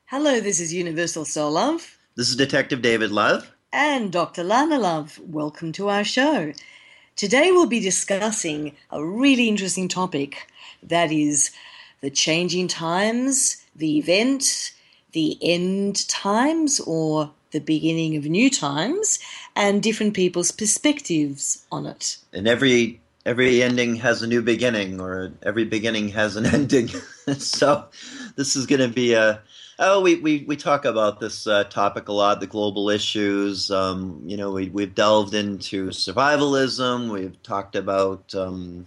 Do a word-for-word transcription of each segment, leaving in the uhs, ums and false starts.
Hello, this is Universal Soul Love This is Detective David Love. and Doctor Lana Love. Welcome to our show. Today we'll be discussing a really interesting topic that is the changing times, the event, the end times, or the beginning of new times, and different people's perspectives on it. And every every ending has a new beginning, or every beginning has an ending. So this is going to be a oh we, we, we talk about this uh, topic a lot, the global issues. Um, you know, we we've delved into survivalism. We've talked about um,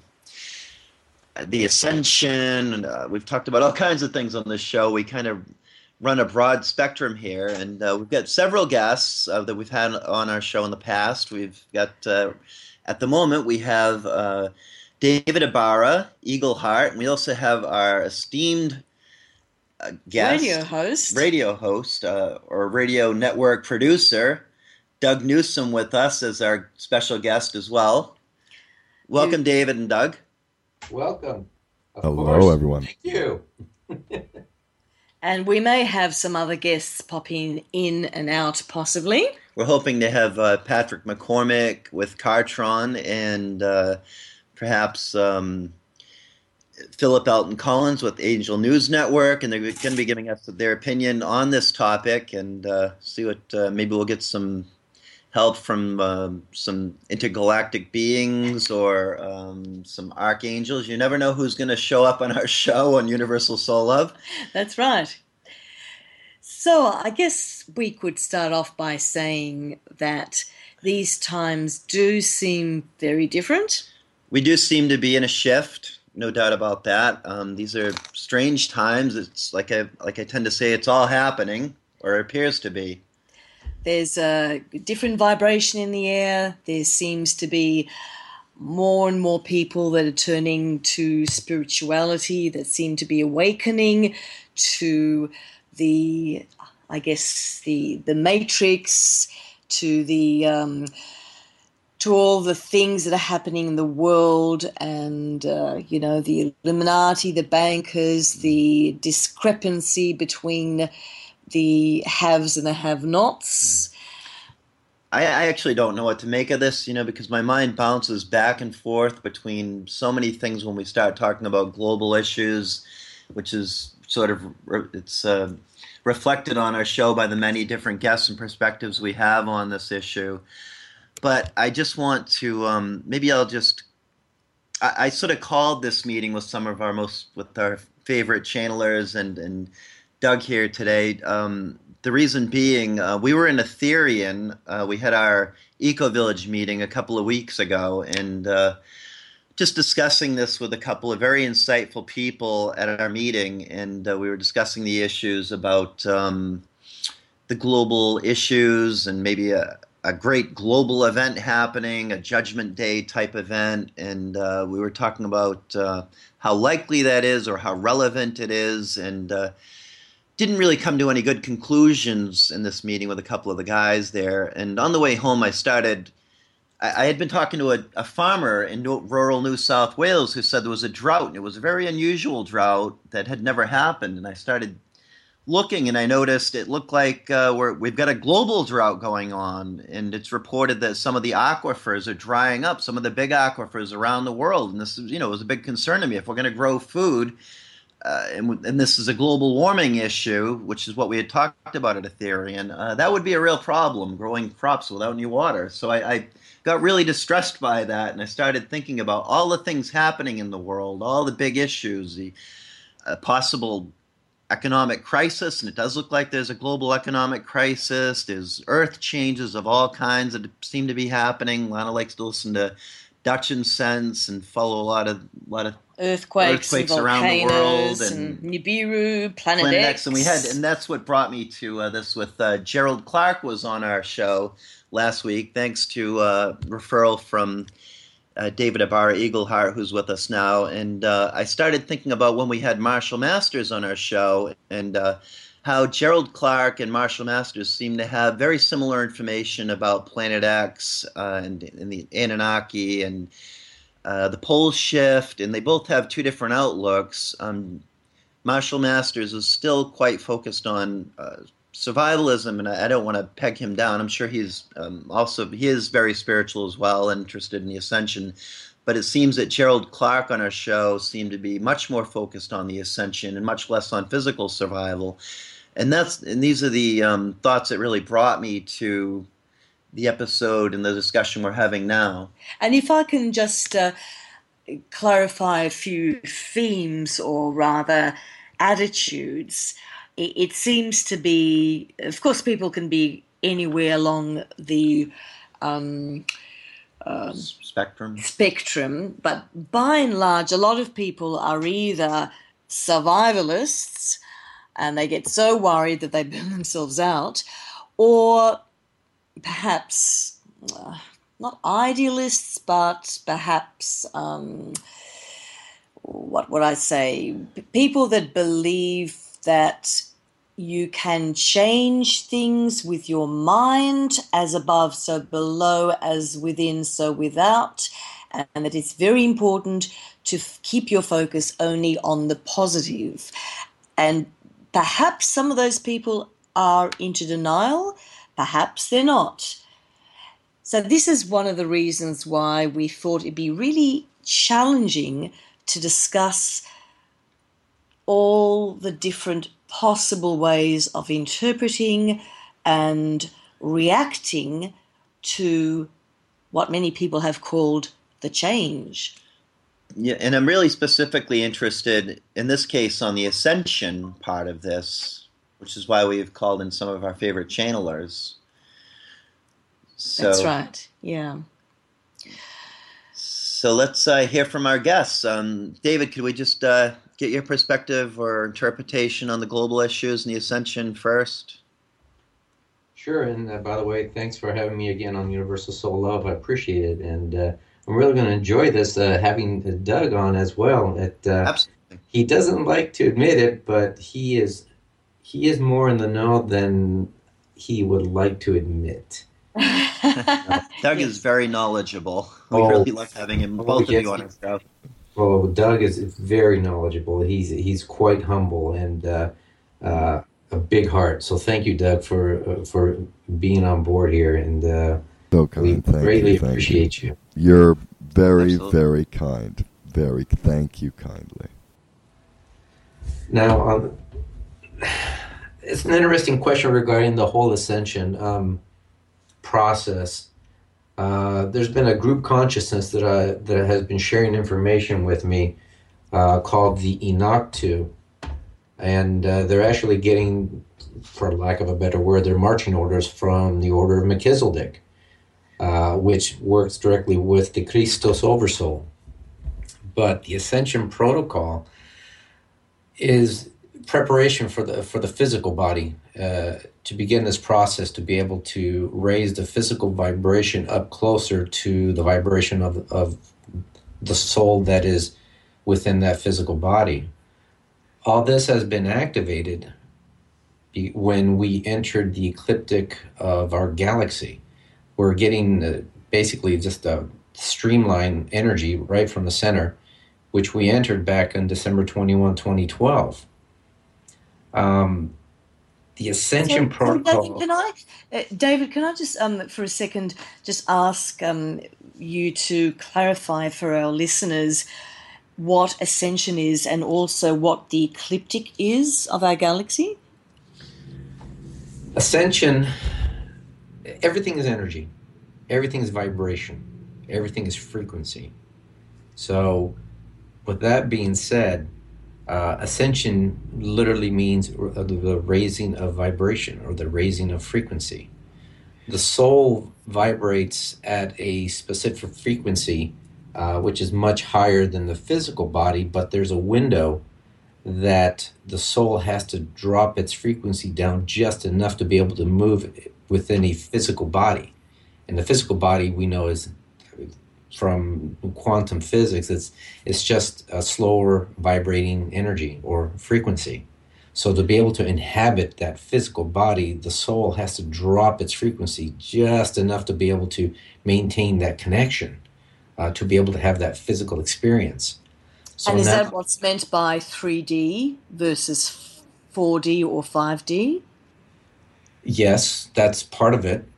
the ascension, and uh, we've talked about all kinds of things on this show. We kind of run a broad spectrum here, and uh, we've got several guests uh, that we've had on our show in the past. We've got, uh, at the moment, we have uh, David Ibarra, Eagle Heart, and we also have our esteemed uh, Radio guest, host. radio host, uh, or radio network producer, Doug Newsom, with us as our special guest as well. Welcome, Who, David and Doug. Welcome. Of Hello, course. everyone. Thank you. and we may have some other guests popping in and out, possibly. We're hoping to have uh, Patrick McCormick with Cartron and uh, perhaps um, Philip Elton Collins with Angel News Network, and they're going to be giving us their opinion on this topic and uh, see what uh, maybe we'll get some help from um, some intergalactic beings or um, some archangels. You never know who's going to show up on our show on Universal Soul Love. That's right. So I guess we could start off by saying that these times do seem very different. We do seem to be in a shift, no doubt about that. Um, these are strange times. It's like I like I tend to say, it's all happening, or it appears to be. There's a different vibration in the air. There seems to be more and more people that are turning to spirituality, that seem to be awakening to the, I guess, the the matrix, to the um, to all the things that are happening in the world, and uh, you know, the Illuminati, the bankers, the discrepancy between the haves and the have-nots. I, I actually don't know what to make of this, you know, because my mind bounces back and forth between so many things when we start talking about global issues, which is sort of it's uh, reflected on our show by the many different guests and perspectives we have on this issue. But I just want to um, maybe I'll just I, I sort of called this meeting with some of our most with our favorite channelers and and. Doug here today. Um, the reason being, uh, we were in Ethereum. Uh, we had our Eco Village meeting a couple of weeks ago, and uh, just discussing this with a couple of very insightful people at our meeting, and uh, we were discussing the issues about um, the global issues and maybe a, a great global event happening, a Judgment Day type event, and uh, we were talking about uh, how likely that is or how relevant it is, and uh, didn't really come to any good conclusions in this meeting with a couple of the guys there. And on the way home, I started, I, I had been talking to a, a farmer in New, rural New South Wales who said there was a drought, and it was a very unusual drought that had never happened. And I started looking, and I noticed it looked like uh, we're, we've got a global drought going on, and it's reported that some of the aquifers are drying up, some of the big aquifers around the world. And this is, you know, was a big concern to me. If we're going to grow food, Uh, and, and this is a global warming issue, which is what we had talked about at Ethereum, uh, that would be a real problem, growing crops without any water. So I, I got really distressed by that, and I started thinking about all the things happening in the world, all the big issues, the uh, possible economic crisis, and it does look like there's a global economic crisis. There's earth changes of all kinds that seem to be happening. Lana likes to listen to Dutch and Sense and follow a lot of a lot of Earthquakes, earthquakes and around the world, volcanoes, and, and Nibiru, Planet, Planet X. X, and we had, and that's what brought me to uh, this. With uh, Gerald Clark was on our show last week, thanks to uh, referral from uh, David Ibarra Eagleheart, who's with us now. And uh, I started thinking about when we had Marshall Masters on our show, and uh, how Gerald Clark and Marshall Masters seem to have very similar information about Planet X uh, and, and the Anunnaki and uh, the pole shift, and they both have two different outlooks. Um, Marshall Masters is still quite focused on uh, survivalism, and I, I don't want to peg him down. I'm sure he's um, also he is very spiritual as well, interested in the ascension. But it seems that Gerald Clark on our show seemed to be much more focused on the ascension and much less on physical survival. And that's and these are the um, thoughts that really brought me to the episode and the discussion we're having now. And if I can just uh, clarify a few themes, or rather attitudes, it, it seems to be, of course, people can be anywhere along the um, Um, spectrum. spectrum, but by and large, a lot of people are either survivalists and they get so worried that they burn themselves out, or perhaps uh, not idealists, but perhaps um, what would I say? People that believe that you can change things with your mind, as above, so below, as within, so without, and that it's very important to f- keep your focus only on the positive. And perhaps some of those people are into denial, perhaps they're not. So this is one of the reasons why we thought it'd be really challenging to discuss all the different possible ways of interpreting and reacting to what many people have called the change. Yeah, and I'm really specifically interested, in this case, on the ascension part of this, which is why we've called in some of our favorite channelers. So, That's right, yeah. So let's uh, hear from our guests. Um, David, could we just uh, get your perspective or interpretation on the global issues and the ascension first? Sure, and uh, by the way, thanks for having me again on Universal Soul Love. I appreciate it, and uh, I'm really going to enjoy this, uh, having Doug on as well. It, uh, Absolutely. He doesn't like to admit it, but he is he is more in the know than he would like to admit. Doug is very knowledgeable. We Oh. really love having him, Oh, both yes, of you on our yes. show. Well, Doug is very knowledgeable. He's he's quite humble and uh, uh, a big heart. So thank you, Doug, for uh, for being on board here, and uh, So we kind. Thank greatly you. Thank appreciate you. you. You're very, Absolutely. very kind. Very. Thank you kindly. Now, um, it's an interesting question regarding the whole ascension um, process. Uh, there's been a group consciousness that I, that has been sharing information with me uh, called the Inaktu, and uh, they're actually getting, for lack of a better word, their marching orders from the Order of Melchizedek, uh, which works directly with the Christos Oversoul. But the Ascension Protocol is preparation for the for the physical body uh, to begin this process, to be able to raise the physical vibration up closer to the vibration of of the soul that is within that physical body. All this has been activated be- when we entered the ecliptic of our galaxy. We're getting uh, basically just a streamline energy right from the center, which we entered back on December twenty-first, twenty twelve. Um, the Ascension So, Protocol. David, can I, uh, David, can I just, um, for a second, just ask um, you to clarify for our listeners what ascension is, and also what the ecliptic is of our galaxy? Ascension, everything is energy, everything is vibration, everything is frequency. So, with that being said, uh, ascension literally means r- the raising of vibration, or the raising of frequency. The soul vibrates at a specific frequency, uh, which is much higher than the physical body, but there's a window that the soul has to drop its frequency down just enough to be able to move within a physical body. And the physical body, we know, is from quantum physics, it's it's just a slower vibrating energy or frequency. So to be able to inhabit that physical body, the soul has to drop its frequency just enough to be able to maintain that connection, uh, to be able to have that physical experience. So And is now, that what's meant by three D versus four D or five D? yes, that's part of it.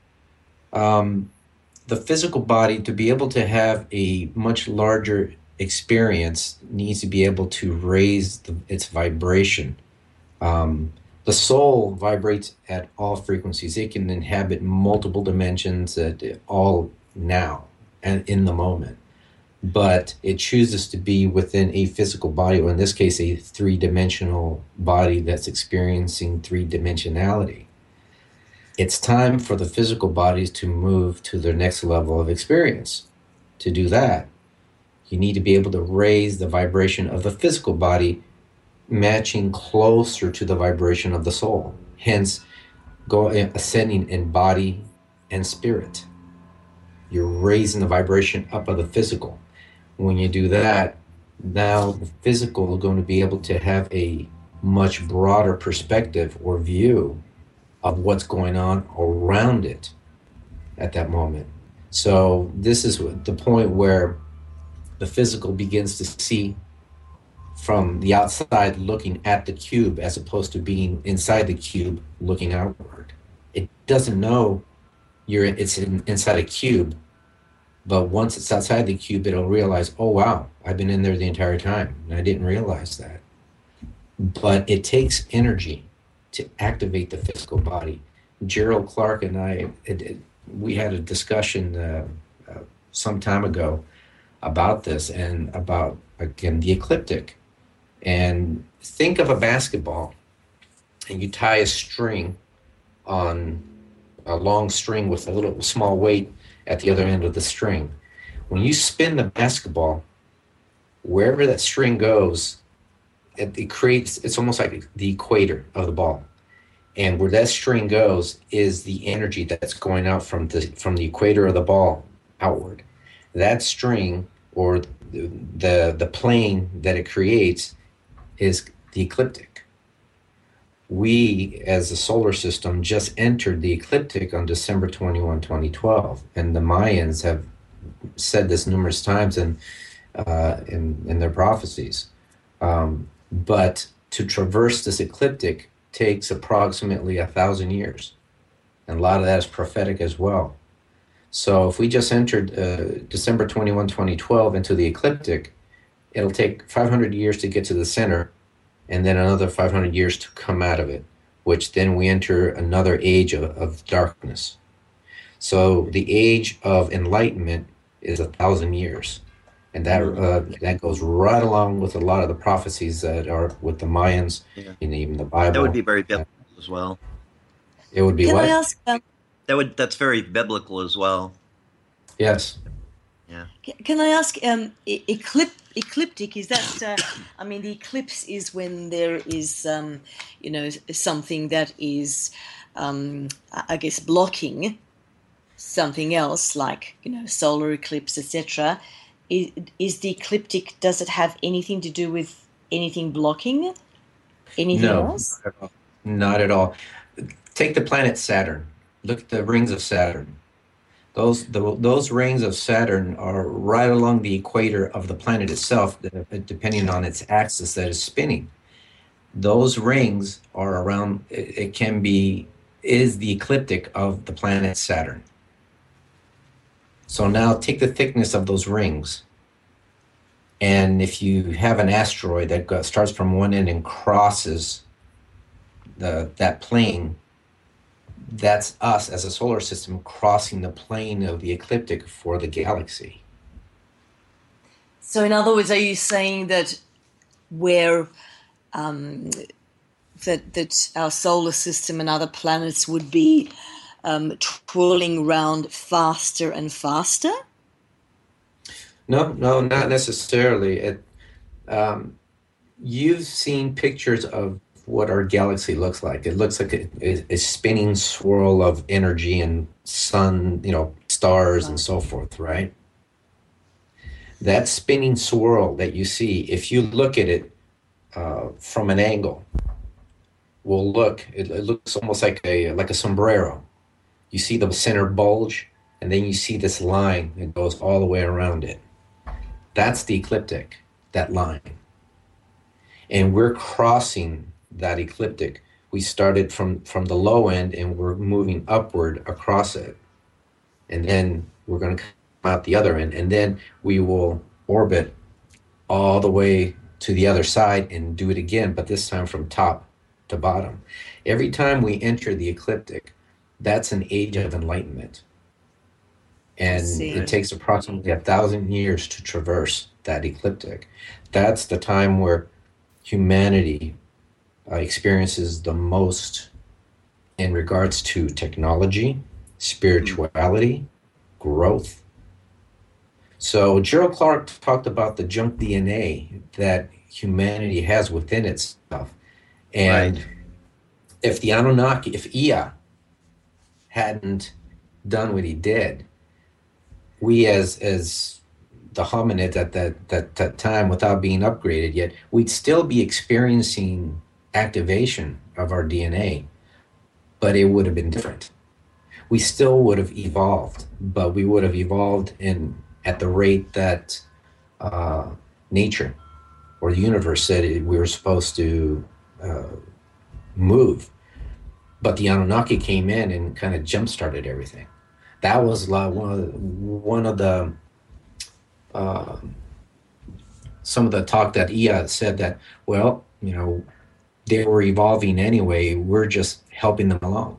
Um, the physical body, to be able to have a much larger experience, needs to be able to raise the, its vibration. Um, the soul vibrates at all frequencies. It can inhabit multiple dimensions at all now and in the moment. But it chooses to be within a physical body, or in this case, a three-dimensional body that's experiencing three-dimensionality. It's time for the physical bodies to move to their next level of experience. To do that, you need to be able to raise the vibration of the physical body, matching closer to the vibration of the soul. Hence, go ascending in body and spirit. You're raising the vibration up of the physical. When you do that, now the physical is going to be able to have a much broader perspective or view of what's going on around it at that moment. So this is the point where the physical begins to see from the outside looking at the cube as opposed to being inside the cube looking outward. It doesn't know you're it's in, inside a cube, but once it's outside the cube, it'll realize, oh wow, I've been in there the entire time and I didn't realize that. But it takes energy to activate the physical body. Gerald Clark and I, it, it, we had a discussion uh, uh, some time ago about this and about, again, the ecliptic. And think of a basketball and you tie a string on a long string with a little small weight at the other end of the string. When you spin the basketball, wherever that string goes, it, it creates, it's almost like the equator of the ball. And where that string goes is the energy that's going out from the from the equator of the ball outward. That string, or the the, the plane that it creates, is the ecliptic. We, as a solar system, just entered the ecliptic on December twenty-first, twenty twelve, and the Mayans have said this numerous times in uh, in, in their prophecies. Um, but to traverse this ecliptic takes approximately a thousand years, and a lot of that is prophetic as well. So if we just entered uh, December twenty-first, twenty twelve into the ecliptic, it'll take five hundred years to get to the center, and then another five hundred years to come out of it, which then we enter another age of, of darkness. So the age of enlightenment is a thousand years. And that uh, that goes right along with a lot of the prophecies that are with the Mayans, Yeah. and even the Bible. That would be very biblical as well. It would be Can what? I ask? Um, That would that's very biblical as well. Yes. Yeah. Can I ask? Um, e- eclip- ecliptic, is that? Uh, I mean, the eclipse is when there is, um, you know, something that is, um, I I guess, blocking something else, like, you know, solar eclipse, et cetera. Is, is the ecliptic? Does it have anything to do with anything blocking? Anything No, else? not at all. Not at all. Take the planet Saturn. Look at the rings of Saturn. Those the, those rings of Saturn are right along the equator of the planet itself, depending on its axis that is spinning. Those rings are around, it, it can be, is the ecliptic of the planet Saturn. So now take the thickness of those rings. And if you have an asteroid that go, starts from one end and crosses the that plane, that's us as a solar system crossing the plane of the ecliptic for the galaxy. So, in other words, are you saying that where um, that that our solar system and other planets would be um, twirling around faster and faster? No, no, not necessarily. It, um, you've seen pictures of what our galaxy looks like. It looks like a, a, a spinning swirl of energy and sun, you know, stars and so forth, right? That spinning swirl that you see, if you look at it uh, from an angle, will look, it, it looks almost like a like a sombrero. You see the center bulge, and then you see this line that goes all the way around it. That's the ecliptic. that line. And we're crossing that ecliptic. We started from, from the low end and we're moving upward across it. And then we're going to come out the other end. And then we will orbit all the way to the other side and do it again, but this time from top to bottom. Every time we enter the ecliptic, that's an age of enlightenment. And it takes approximately a thousand years to traverse that ecliptic. That's the time where humanity uh, experiences the most in regards to technology, spirituality, growth. So Gerald Clark talked about the junk D N A that humanity has within itself. And right. if the Anunnaki, if Ea hadn't done what he did, we as as the hominids at that, that, that time, without being upgraded yet, we'd still be experiencing activation of our D N A, but it would have been different. We still would have evolved, but we would have evolved in at the rate that uh, nature or the universe said it, we were supposed to uh, move. But the Anunnaki came in and kind of jump-started everything. That was like one of the, one of the uh, some of the talk that Ea said that, well, you know, they were evolving anyway. We're just helping them along.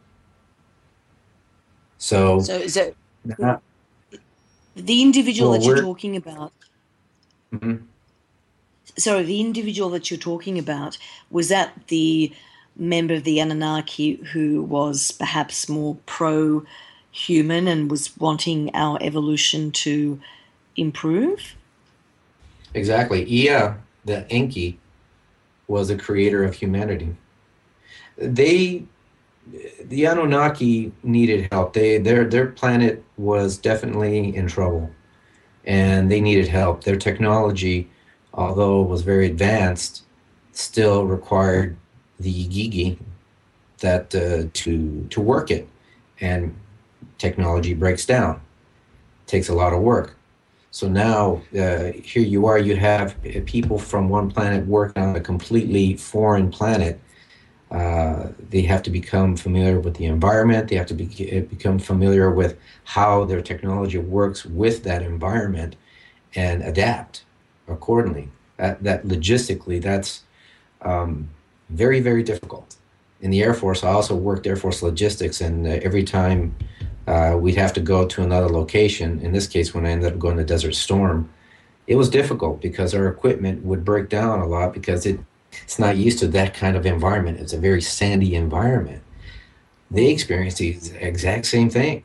So, so is it uh, the individual well, that you're talking about? Mm-hmm. Sorry, the individual that you're talking about, was that the member of the Anunnaki who was perhaps more pro-human and was wanting our evolution to improve? Exactly. Ea, the Enki, was the creator of humanity. They, the Anunnaki needed help. They, their, their planet was definitely in trouble, and they needed help. Their technology, although it was very advanced, still required the Gigi that uh, to to work it, and technology breaks down. It takes a lot of work. So now uh, here you are, you have people from one planet working on a completely foreign planet. Uh, they have to become familiar with the environment. They have to be, become familiar with how their technology works with that environment and adapt accordingly. That, that logistically, that's um, very, very difficult. In the Air Force, I also worked Air Force logistics, and uh, every time uh, we'd have to go to another location, in this case, when I ended up going to Desert Storm, it was difficult because our equipment would break down a lot because it it's not used to that kind of environment. It's a very sandy environment. They experienced the exact same thing.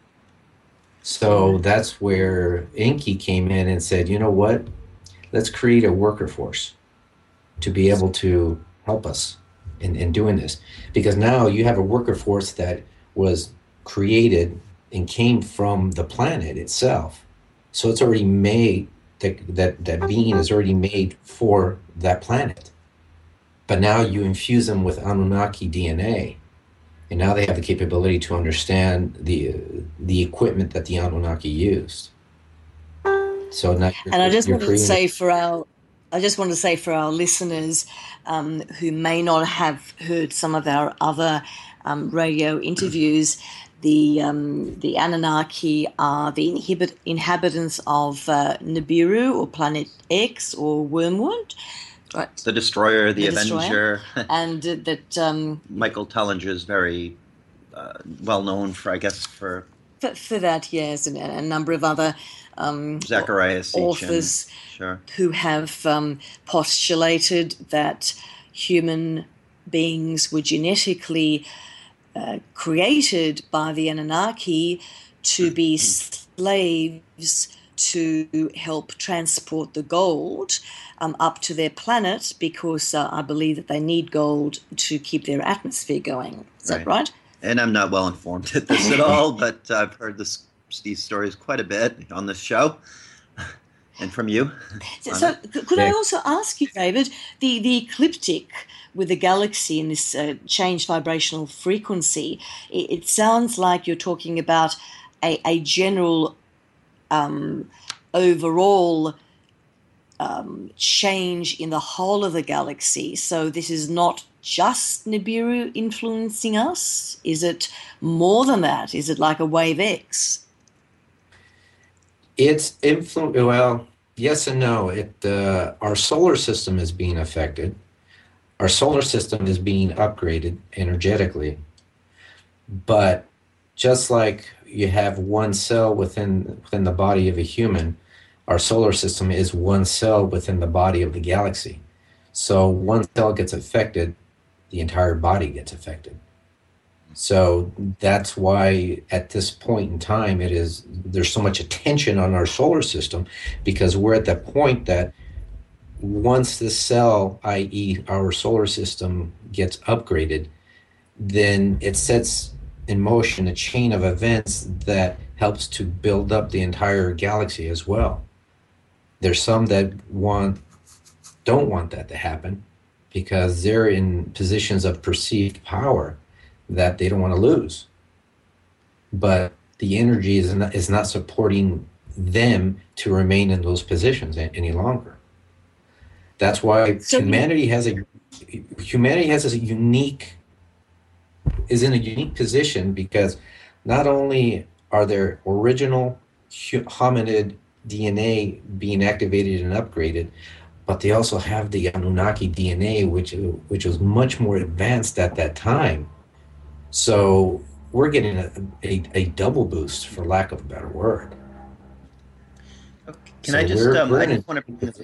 So that's where Enki came in and said, you know what? Let's create a worker force to be able to help us in, in doing this. Because now you have a worker force that was created and came from the planet itself. So it's already made, that, that, that being is already made for that planet. But now you infuse them with Anunnaki D N A, and now they have the capability to understand the the equipment that the Anunnaki used. So now you're, and I just you're wanted to creating say for our, I just want to say for our listeners um, who may not have heard some of our other um, radio interviews, the um, the Anunnaki are the inhibit, inhabitants of uh, Nibiru or Planet X or Wormwood. Right. The Destroyer, the, the Destroyer. Avenger. And uh, that... Um, Michael Tellinger is very uh, well known for, I guess, for... For, for that, yes, and a number of other um, Zacharias authors sure. who have um, postulated that human beings were genetically uh, created by the Anunnaki to be slaves to help transport the gold um, up to their planet because uh, I believe that they need gold to keep their atmosphere going. Is right. that right? And I'm not well informed at this at all, but I've heard this, these stories quite a bit on this show and from you. So, so could yeah. I also ask you, David, the, the ecliptic with the galaxy and this uh, changed vibrational frequency, it, it sounds like you're talking about a, a general Um, overall um, change in the whole of the galaxy. So this is not just Nibiru influencing us? Is it more than that? Is it like a wave X? It's influ- well, yes and no. It uh, our solar system is being affected. Our solar system is being upgraded energetically. But just like you have one cell within within the body of a human, our solar system is one cell within the body of the galaxy. So one cell gets affected, the entire body gets affected. So that's why at this point in time, it is there's so much attention on our solar system, because we're at that point that once the cell, that is our solar system, gets upgraded, then it sets in motion a chain of events that helps to build up the entire galaxy as well. There's some that want don't want that to happen because they're in positions of perceived power that they don't want to lose. But the energy is not, is not supporting them to remain in those positions any longer. That's why so humanity has a humanity has a unique is in a unique position, because not only are there original hominid D N A being activated and upgraded, but they also have the Anunnaki D N A, which which was much more advanced at that time. So we're getting a, a, a double boost, for lack of a better word. Okay. Can so I just, we're, um, we're I in just want to,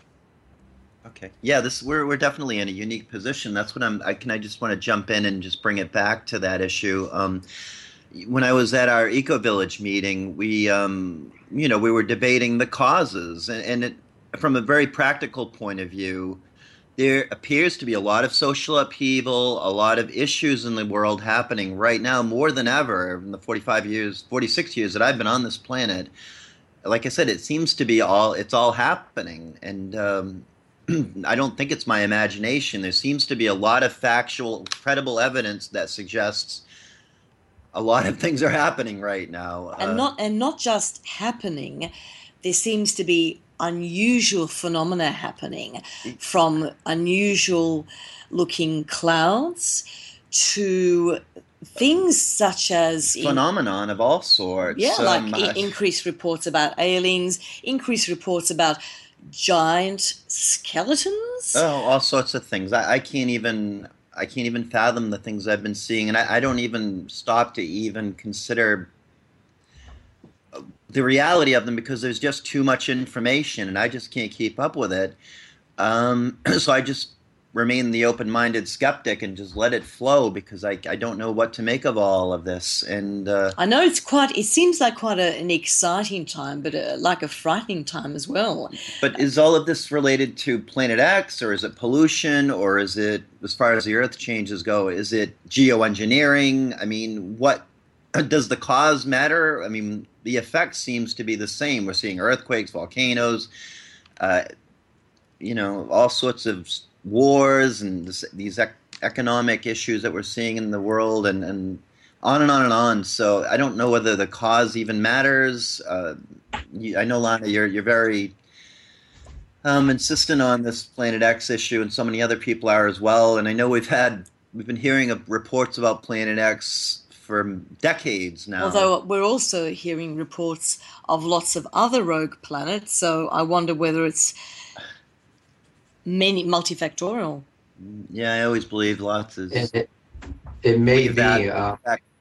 okay. Yeah, this, we're, we're definitely in a unique position. That's what I'm, I can, I just want to jump in and just bring it back to that issue. Um, when I was at our Eco Village meeting, we, um, you know, we were debating the causes, and, and it, from a very practical point of view, there appears to be a lot of social upheaval, a lot of issues in the world happening right now more than ever in the forty-five years, forty-six years that I've been on this planet. Like I said, it seems to be all, it's all happening. And um, I don't think it's my imagination. There seems to be a lot of factual, credible evidence that suggests a lot of things are happening right now. And uh, not and not just happening, there seems to be unusual phenomena happening, from unusual looking clouds to things such as phenomenon in, of all sorts. Yeah, like um, I- increased reports about aliens, increased reports about giant skeletons. Oh, all sorts of things. I, I can't even I can't even fathom the things I've been seeing, and I, I don't even stop to even consider the reality of them, because there's just too much information and I just can't keep up with it. Um, so I just remain the open-minded skeptic and just let it flow, because I, I don't know what to make of all of this. And uh, I know it's quite, it seems like quite a, an exciting time, but a, like a frightening time as well. But is all of this related to Planet X, or is it pollution, or is it, as far as the Earth changes go, is it geoengineering? I mean, what does the cause matter? I mean, the effect seems to be the same. We're seeing earthquakes, volcanoes, uh, you know, all sorts of wars, and this, these ec- economic issues that we're seeing in the world, and, and on and on and on. So I don't know whether the cause even matters. Uh, you, I know, Lana, you're you're very um, insistent on this Planet X issue, and so many other people are as well. And I know we've had we've been hearing of reports about Planet X for decades now. Although we're also hearing reports of lots of other rogue planets, so I wonder whether it's many multifactorial. Yeah, I always believed lots of. It, it, it may be. That, uh,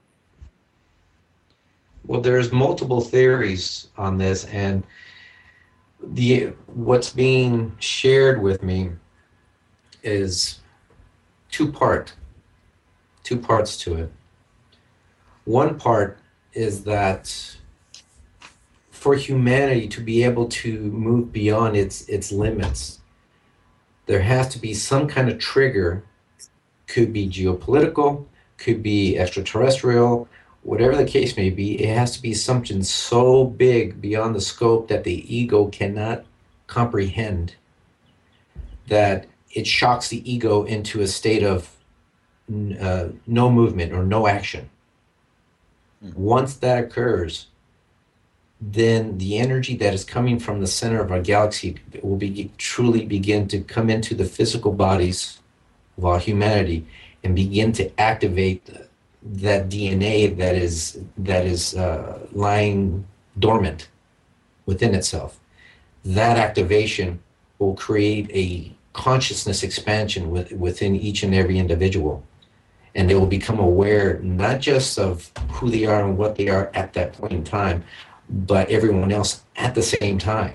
well, there's multiple theories on this, and the what's being shared with me is two part, two parts to it. One part is that for humanity to be able to move beyond its its limits, there has to be some kind of trigger. Could be geopolitical, could be extraterrestrial, whatever the case may be. It has to be something so big beyond the scope that the ego cannot comprehend, that it shocks the ego into a state of uh, no movement or no action. Once that occurs, then the energy that is coming from the center of our galaxy will be truly begin to come into the physical bodies of all humanity and begin to activate that D N A that is that is uh, lying dormant within itself. That activation will create a consciousness expansion with, within each and every individual. And they will become aware not just of who they are and what they are at that point in time, but everyone else at the same time.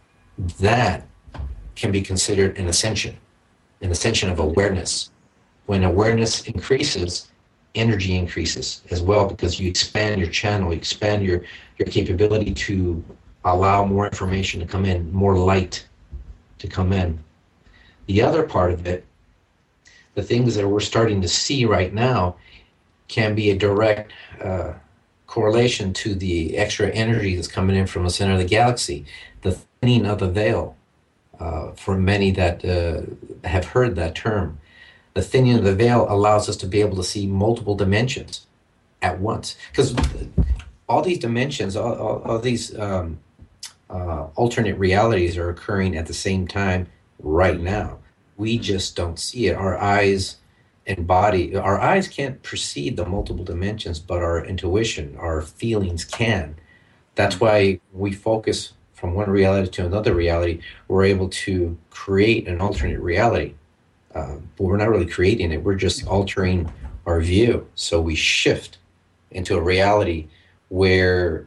That can be considered an ascension, an ascension of awareness. When awareness increases, energy increases as well, because you expand your channel, you expand your, your capability to allow more information to come in, more light to come in. The other part of it, the things that we're starting to see right now, can be a direct uh, correlation to the extra energy that's coming in from the center of the galaxy, the thinning of the veil, uh, for many that uh, have heard that term. The thinning of the veil allows us to be able to see multiple dimensions at once. Because all these dimensions, all, all, all these um, uh, alternate realities are occurring at the same time right now. We just don't see it. Our eyes and body, our eyes can't perceive the multiple dimensions, but our intuition, our feelings can. That's why we focus from one reality to another reality. We're able to create an alternate reality. Uh, but we're not really creating it. We're just altering our view. So we shift into a reality where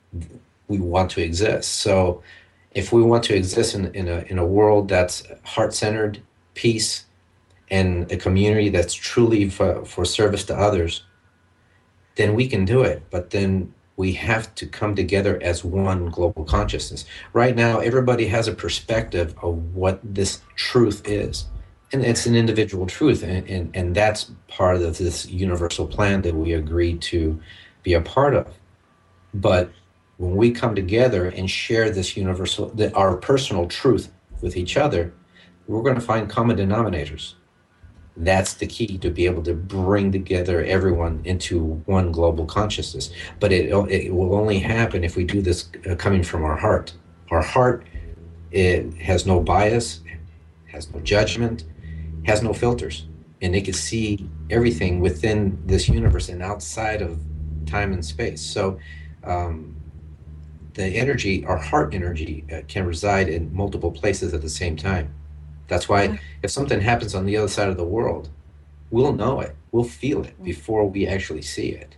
we want to exist. So if we want to exist in, in, a, in a world that's heart-centered, peace, and a community that's truly for, for service to others, then we can do it. But then we have to come together as one global consciousness. Right now, everybody has a perspective of what this truth is. And it's an individual truth, and, and, and that's part of this universal plan that we agreed to be a part of. But when we come together and share this universal, the, our personal truth with each other, we're going to find common denominators. That's the key, to be able to bring together everyone into one global consciousness. But it, it will only happen if we do this uh, coming from our heart. Our heart, it has no bias, has no judgment, has no filters, and they can see everything within this universe and outside of time and space. So um, the energy, our heart energy, uh, can reside in multiple places at the same time. That's why if something happens on the other side of the world, we'll know it, we'll feel it before we actually see it.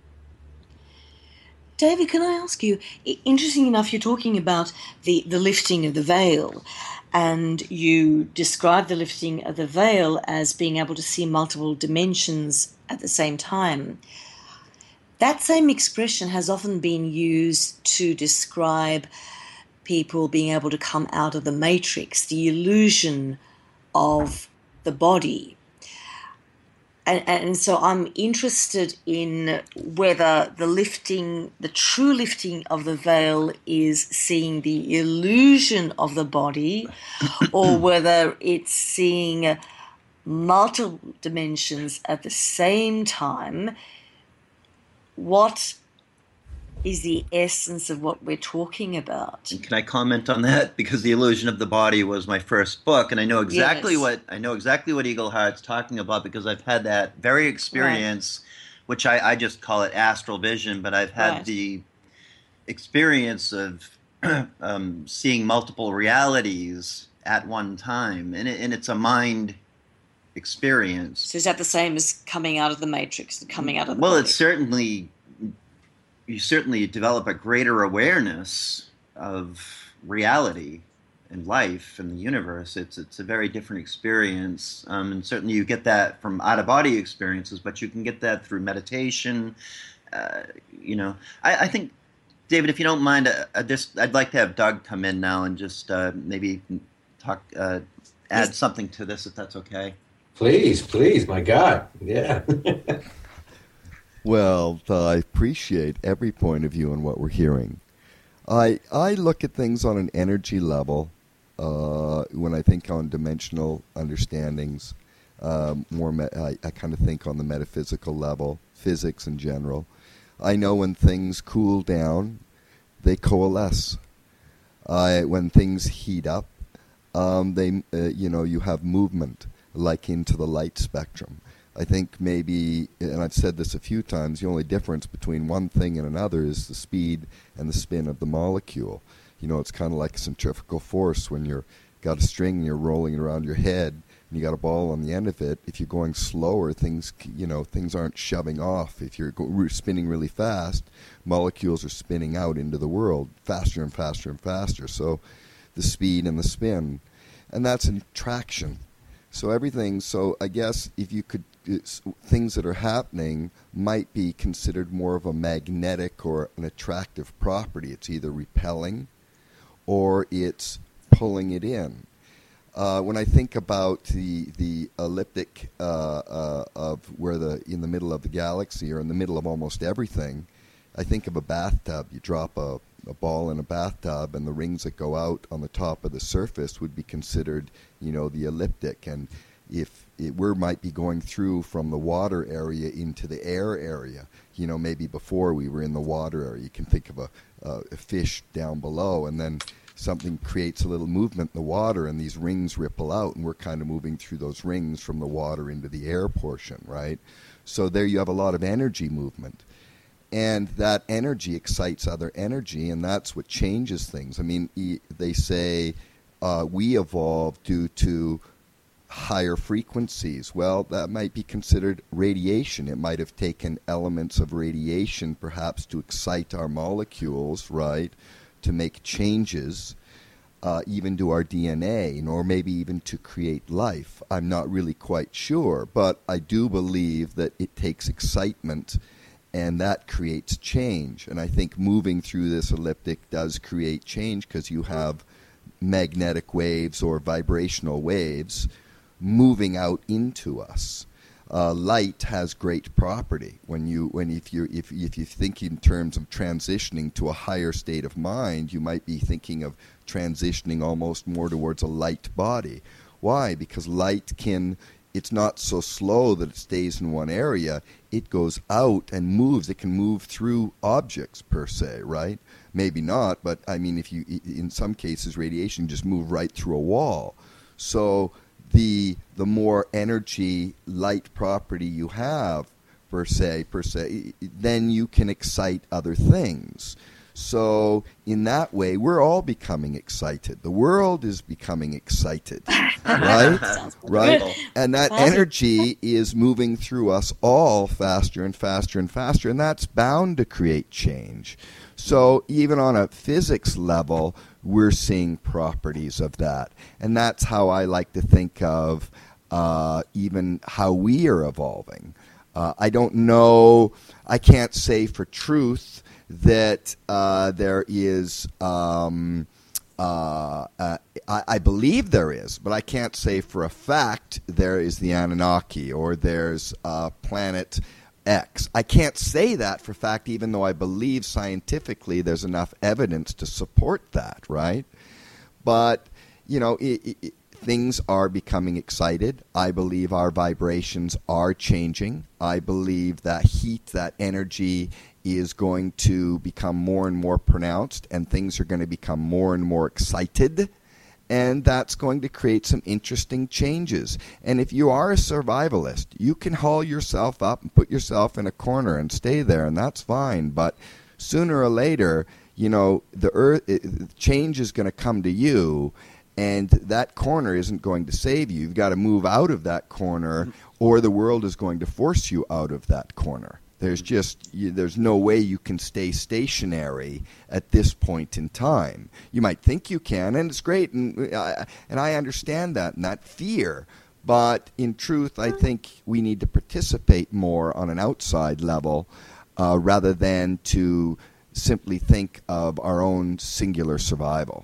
David, can I ask you, interesting enough, you're talking about the, the lifting of the veil, and you describe the lifting of the veil as being able to see multiple dimensions at the same time. That same expression has often been used to describe people being able to come out of the matrix, the illusion of the body. And, and so I'm interested in whether the lifting, the true lifting of the veil is seeing the illusion of the body, or whether it's seeing multiple dimensions at the same time. What is the essence of what we're talking about? And can I comment on that? Because The Illusion of the Body was my first book, and I know exactly Yes. what I know exactly what Eagle Heart's talking about, because I've had that very experience, right. which I, I just call it astral vision, but I've had Right. the experience of um, seeing multiple realities at one time, and, it, and it's a mind experience. So is that the same as coming out of the matrix, coming out of the Well, body? it's certainly, you certainly develop a greater awareness of reality and life and the universe. It's it's a very different experience, um, and certainly you get that from out-of-body experiences, but you can get that through meditation. Uh, you know, I, I think, David, if you don't mind, uh, I just, I'd like to have Doug come in now and just uh, maybe talk, uh, add Yes. something to this, if that's okay. Please, please, my God, yeah. Well, I appreciate every point of view and what we're hearing. I I look at things on an energy level uh, when I think on dimensional understandings. Um, more, me- I, I kind of think on the metaphysical level, physics in general. I know when things cool down, they coalesce. Uh, when things heat up, um, they uh, you know you have movement like into the light spectrum. I think maybe, and I've said this a few times, the only difference between one thing and another is the speed and the spin of the molecule. You know, it's kind of like centrifugal force when you're got a string and you're rolling it around your head and you got a ball on the end of it. If you're going slower, things, you know, things aren't shoving off. If you're go- spinning really fast, molecules are spinning out into the world faster and faster and faster. So the speed and the spin, and that's in traction. So everything, so I guess if you could, things that are happening might be considered more of a magnetic or an attractive property. It's either repelling or it's pulling it in. Uh, when I think about the the elliptic uh, uh, of where the in the middle of the galaxy or in the middle of almost everything, I think of a bathtub. You drop a, a ball in a bathtub, and the rings that go out on the top of the surface would be considered, you know, the elliptic. And if it, we might be going through from the water area into the air area, you know, maybe before we were in the water area. You can think of a, uh, a fish down below, and then something creates a little movement in the water, and these rings ripple out, and we're kind of moving through those rings from the water into the air portion, right? So there you have a lot of energy movement. And that energy excites other energy, and that's what changes things. I mean, they say uh, we evolved due to higher frequencies. Well, that might be considered radiation. It might have taken elements of radiation perhaps to excite our molecules, right, to make changes, uh, even to our D N A, or maybe even to create life. I'm not really quite sure, but I do believe that it takes excitement, and that creates change. And I think moving through this elliptic does create change because you have magnetic waves or vibrational waves moving out into us. Uh, light has great property. When you, when if you if if you think in terms of transitioning to a higher state of mind, you might be thinking of transitioning almost more towards a light body. Why? Because light can. It's not so slow that it stays in one area. It goes out and moves. It can move through objects per se, right? Maybe not, but I mean, if you, in some cases, radiation just move right through a wall. So the the more energy, light property you have, per se, per se, then you can excite other things. So in that way, we're all becoming excited. The world is becoming excited, right? Right? And that energy is moving through us all faster and faster and faster, and that's bound to create change. So even on a physics level, we're seeing properties of that. And that's how I like to think of uh, even how we are evolving. Uh, I don't know, I can't say for truth that uh, there is, um, uh, uh, I, I believe there is, but I can't say for a fact there is the Anunnaki or there's uh, planet X. I can't say that for fact, even though I believe scientifically there's enough evidence to support that, right? But, you know, it, it, things are becoming excited. I believe our vibrations are changing. I believe that heat, that energy is going to become more and more pronounced, and things are going to become more and more excited, and that's going to create some interesting changes. And if you are a survivalist, you can haul yourself up and put yourself in a corner and stay there, and that's fine. But sooner or later, you know, the earth, it, change is going to come to you, and that corner isn't going to save you. You've got to move out of that corner, or the world is going to force you out of that corner. There's just, you, there's no way you can stay stationary at this point in time. You might think you can, and it's great, and, uh, and I understand that and that fear. But in truth, I think we need to participate more on an outside level uh, rather than to simply think of our own singular survival.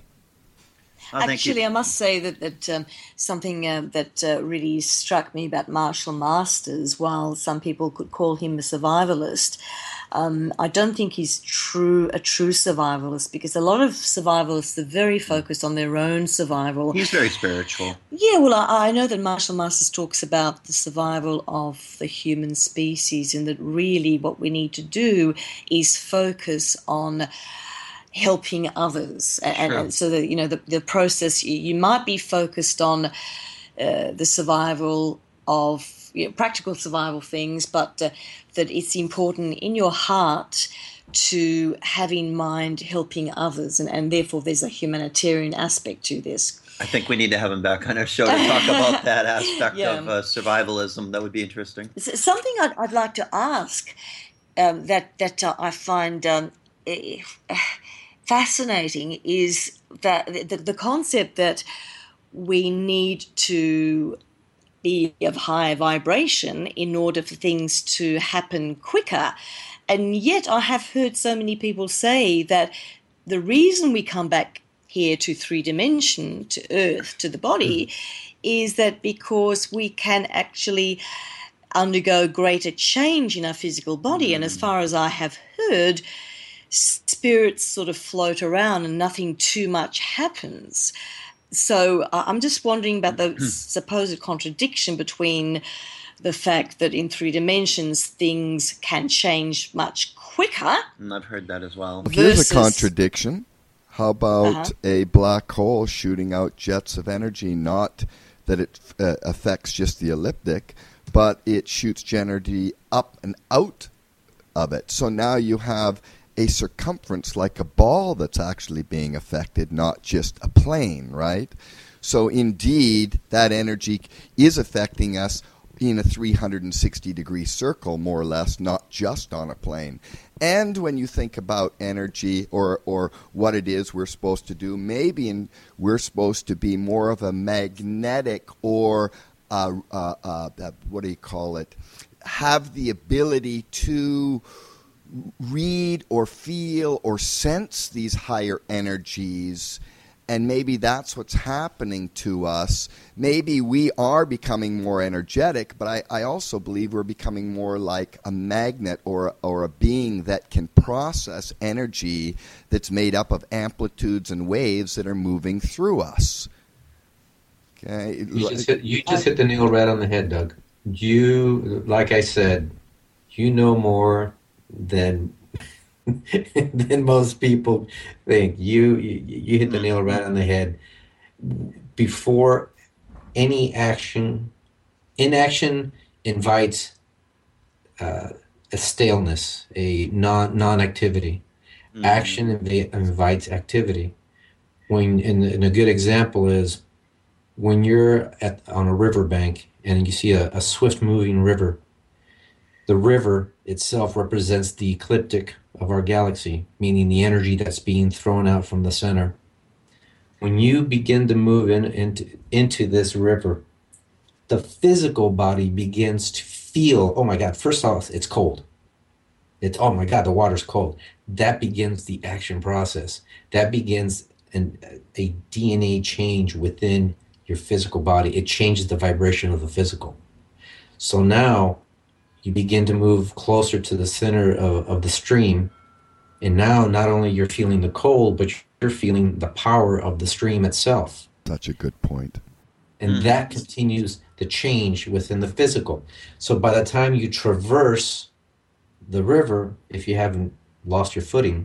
Oh, Actually, I must say that, that um, something uh, that uh, really struck me about Marshall Masters, while some people could call him a survivalist, um, I don't think he's true a true survivalist, because a lot of survivalists are very focused on their own survival. He's very spiritual. Yeah, well, I, I know that Marshall Masters talks about the survival of the human species, and that really what we need to do is focus on helping others. And, Sure. and so that, you know, the, the process, you, you might be focused on uh, the survival of, you know, practical survival things, but uh, that it's important in your heart to have in mind helping others, and, and therefore there's a humanitarian aspect to this. I think we need to have him back on our show to talk about that aspect Yeah. of uh, survivalism. That would be interesting. S- Something I'd, I'd like to ask um, that that uh, I find um, eh, fascinating is that the, the concept that we need to be of higher vibration in order for things to happen quicker. And yet I have heard so many people say that the reason we come back here to three dimension, to Earth, to the body, mm. is that because we can actually undergo greater change in our physical body. Mm. And as far as I have heard, spirits sort of float around and nothing too much happens. So uh, I'm just wondering about the supposed contradiction between the fact that in three dimensions things can change much quicker. And I've heard that as well. Here's versus- a contradiction. How about Uh-huh. a black hole shooting out jets of energy? Not that it uh, affects just the elliptic, but it shoots energy up and out of it. So now you have a circumference like a ball that's actually being affected, not just a plane, right? So indeed, that energy is affecting us in a three hundred sixty degree circle, more or less, not just on a plane. And when you think about energy or or what it is we're supposed to do, maybe in, we're supposed to be more of a magnetic or, uh, uh, uh, what do you call it, have the ability to read or feel or sense these higher energies. And maybe that's what's happening to us. Maybe we are becoming more energetic, but I, I also believe we're becoming more like a magnet or, or a being that can process energy that's made up of amplitudes and waves that are moving through us. Okay. You just hit, you just hit the nail right on the head, Doug. You, like I said, you know more than than most people think. You, you you hit the nail right on the head. Before any action, inaction invites uh, a staleness, a non non-activity. Mm-hmm. Action inv- invites activity. When and, and a good example is when you're at on a riverbank and you see a, a swift-moving river. The river itself represents the ecliptic of our galaxy, meaning the energy that's being thrown out from the center. When you begin to move in, into, into this river, the physical body begins to feel, oh my God, first off, it's cold. It's, oh my God, the water's cold. That begins the action process. That begins an, a D N A change within your physical body. It changes the vibration of the physical. So now, you begin to move closer to the center of, of the stream. And now not only you're feeling the cold, but you're feeling the power of the stream itself. Such a good point. And mm. that continues the change within the physical. So by the time you traverse the river, if you haven't lost your footing,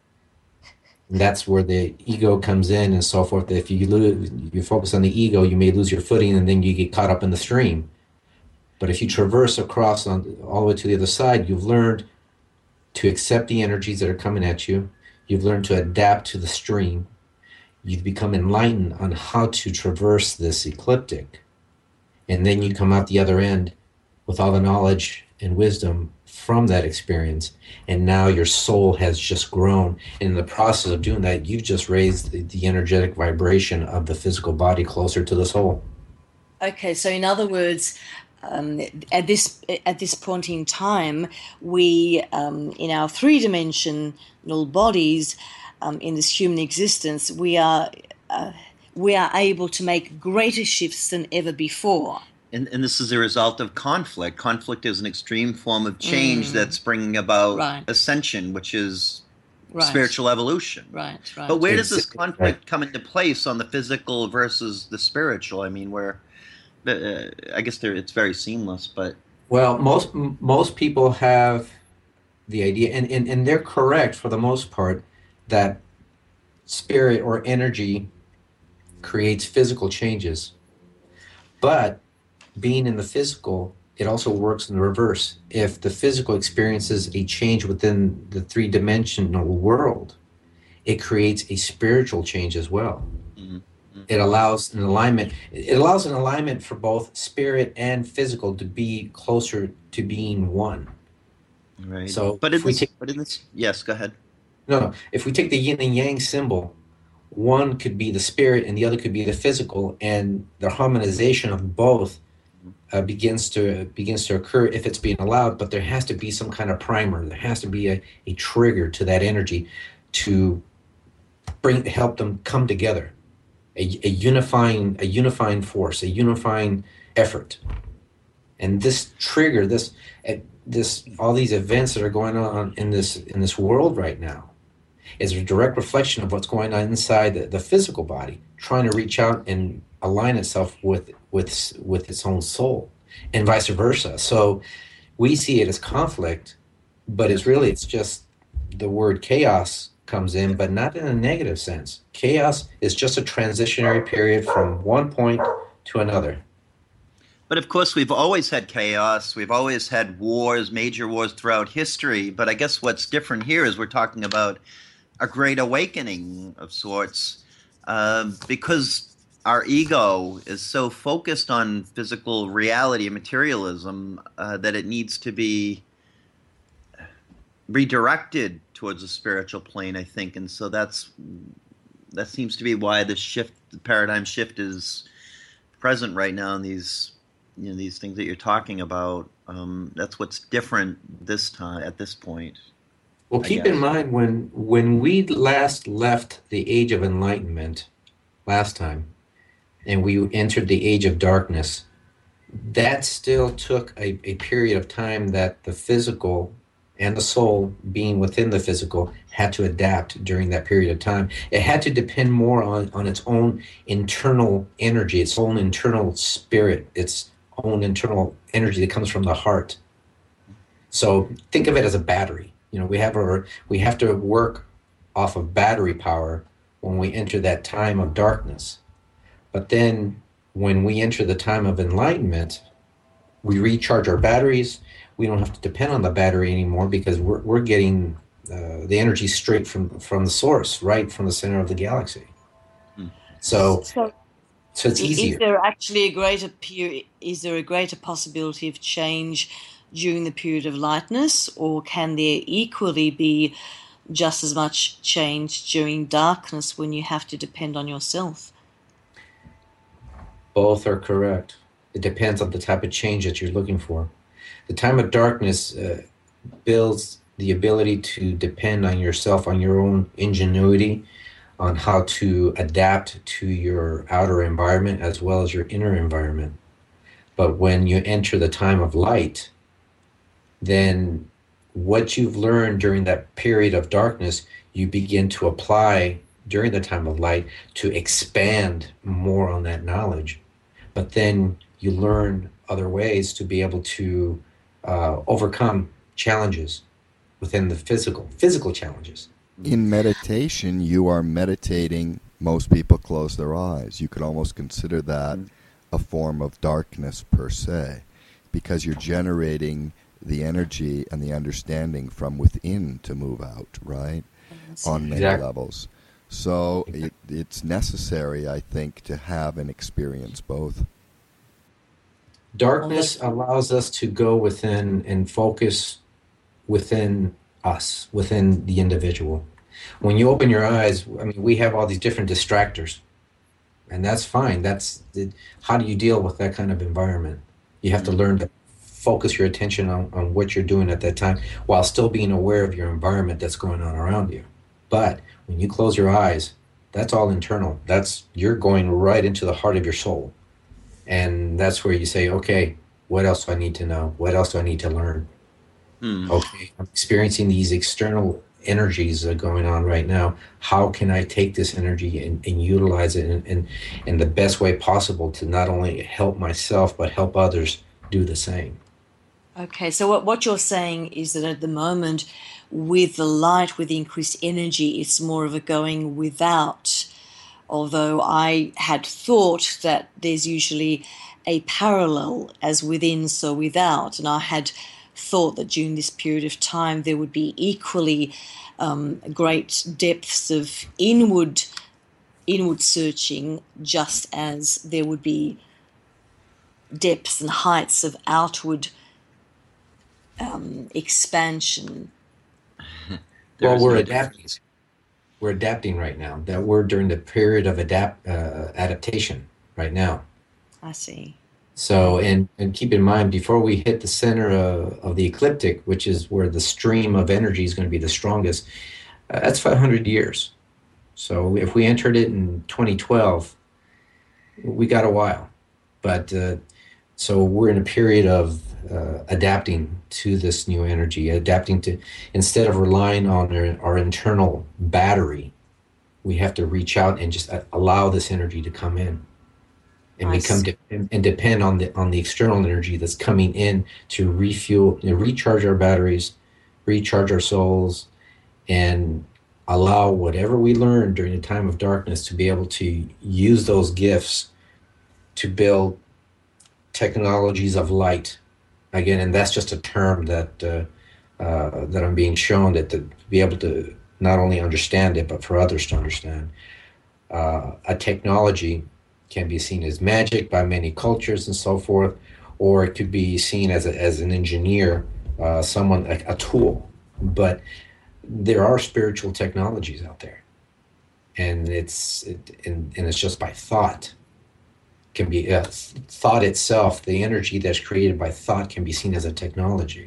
that's where the ego comes in and so forth. If you lose, you focus on the ego, you may lose your footing and then you get caught up in the stream. But if you traverse across on, all the way to the other side, you've learned to accept the energies that are coming at you. You've learned to adapt to the stream. You've become enlightened on how to traverse this ecliptic. And then you come out the other end with all the knowledge and wisdom from that experience. And now your soul has just grown. And in the process of doing that, you've just raised the, the energetic vibration of the physical body closer to the soul. Okay, so in other words, Um, at this at this point in time, we um, in our three-dimensional bodies, um, in this human existence, we are uh, we are able to make greater shifts than ever before. And, and this is a result of conflict. Conflict is an extreme form of change Mm. that's bringing about Right. ascension, which is Right. spiritual evolution. Right, right. But where does this Exactly. conflict come into place on the physical versus the spiritual? I mean, where uh, I guess there, it's very seamless, but Well, most m- most people have the idea, and, and, and they're correct for the most part, that spirit or energy creates physical changes. But being in the physical, it also works in the reverse. If the physical experiences a change within the three-dimensional world, it creates a spiritual change as well. Mm-hmm. It allows an alignment. It allows an alignment for both spirit and physical to be closer to being one. Right. So but in if we this, take, but in this, yes, go ahead. no, no, if we take the yin and yang symbol, one could be the spirit and the other could be the physical, and the harmonization of both uh, begins to begins to occur if it's being allowed. But there has to be some kind of primer. There has to be a, a trigger to that energy to bring help them come together, a, a unifying a unifying force, a unifying effort. And this trigger, this uh, this all these events that are going on in this in this world right now, is a direct reflection of what's going on inside the, the physical body, trying to reach out and align itself with with with its own soul, and vice versa. So we see it as conflict, but it's really it's just the word chaos comes in, but not in a negative sense. Chaos is just a transitionary period from one point to another. But of course, we've always had chaos. We've always had wars, major wars throughout history. But I guess what's different here is we're talking about a great awakening of sorts, um, because our ego is so focused on physical reality and materialism uh, that it needs to be redirected towards a spiritual plane, I think. And so that's that seems to be why the shift, the paradigm shift, is present right now in these, you know, these things that you're talking about. Um, that's what's different this time at this point. Well, keep in mind, when when we last left the age of enlightenment last time, and we entered the age of darkness, that still took a, a period of time that the physical and the soul, being within the physical, had to adapt during that period of time. It had to depend more on, on its own internal energy, its own internal spirit, its own internal energy that comes from the heart. So think of it as a battery. You know, we have our, we have to work off of battery power when we enter that time of darkness. But then when we enter the time of enlightenment, we recharge our batteries. We don't have to depend on the battery anymore because we're, we're getting uh, the energy straight from, from the source, right from the center of the galaxy. Hmm. So, so, so it's easier. Is there actually a greater period, is there a greater possibility of change during the period of lightness, or can there equally be just as much change during darkness when you have to depend on yourself? Both are correct. It depends on the type of change that you're looking for. The time of darkness uh, builds the ability to depend on yourself, on your own ingenuity, on how to adapt to your outer environment as well as your inner environment. But when you enter the time of light, then what you've learned during that period of darkness, you begin to apply during the time of light to expand more on that knowledge. But then you learn other ways to be able to uh, overcome challenges within the physical, physical challenges. In meditation, you are meditating. Most people close their eyes. You could almost consider that a form of darkness per se, because you're generating the energy and the understanding from within to move out, right? On many exactly. levels. So it, it's necessary, I think, to have and experience both. Darkness allows us to go within and focus within us, within the individual. When you open your eyes, I mean, we have all these different distractors, and that's fine. That's how do you deal with that kind of environment? You have to learn to focus your attention on, on what you're doing at that time while still being aware of your environment that's going on around you. But when you close your eyes, that's all internal. That's you're going right into the heart of your soul. And that's where you say, okay, what else do I need to know? What else do I need to learn? Hmm. Okay, I'm experiencing these external energies that are going on right now. How can I take this energy and, and utilize it in, in, in the best way possible to not only help myself, but help others do the same? Okay, so what, what you're saying is that at the moment, with the light, with the increased energy, it's more of a going without. Although I had thought that there's usually a parallel as within, so without. And I had thought that during this period of time, there would be equally um, great depths of inward inward searching, just as there would be depths and heights of outward um, expansion. Well, we're adapting. We're adapting right now. That we're during the period of adapt uh, adaptation right now. I see. So, and and keep in mind, before we hit the center of, of the ecliptic, which is where the stream of energy is going to be the strongest, uh, that's five hundred years. So if we entered it in twenty twelve, we got a while. But uh, so we're in a period of uh, adapting to this new energy, adapting to, instead of relying on our, our internal battery, we have to reach out and just allow this energy to come in and I become see. de- and depend on the on the external energy that's coming in to refuel, you know, recharge our batteries, recharge our souls, and allow whatever we learned during the time of darkness to be able to use those gifts to build technologies of light again. And that's just a term that uh, uh, that I'm being shown, that to be able to not only understand it but for others to understand. Uh, a technology can be seen as magic by many cultures and so forth, or it could be seen as a, as an engineer, uh, someone, a, a tool. But there are spiritual technologies out there, and it's it, and, and it's just by thought. Can be uh, thought itself, the energy that's created by thought can be seen as a technology.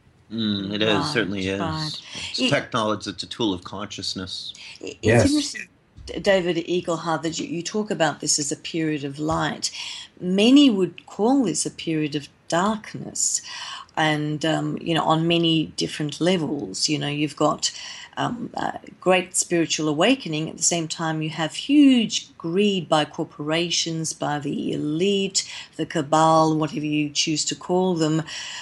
Mm, it is, Right, certainly right. is. It's It, technology. It's a tool of consciousness. it's Yes. interesting, David Eaglehart, that you, you talk about this as a period of light. Many would call this a period of darkness, and um, you know, on many different levels. You know, you've got um, uh, great spiritual awakening. At the same time, you have huge greed by corporations, by the elite, the cabal, whatever you choose to call them.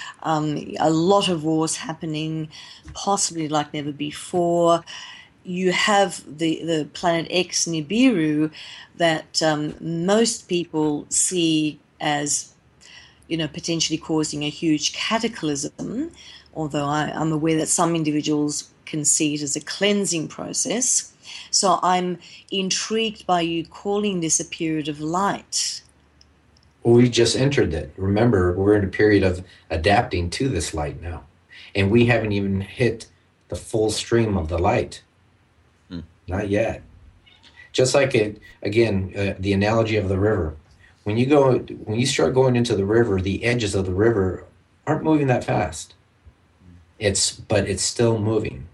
Um, a lot of wars happening, possibly like never before. You have the, the planet X Nibiru that um, most people see as, you know, potentially causing a huge cataclysm, although I, I'm aware that some individuals can see it as a cleansing process. So I'm intrigued by you calling this a period of light. Well, we just entered that. Remember, we're in a period of adapting to this light now, and we haven't even hit the full stream of the light. Hmm. Not yet. Just like it, again, uh, the analogy of the river. When you go, when you start going into the river, the edges of the river aren't moving that fast. It's, but it's still moving.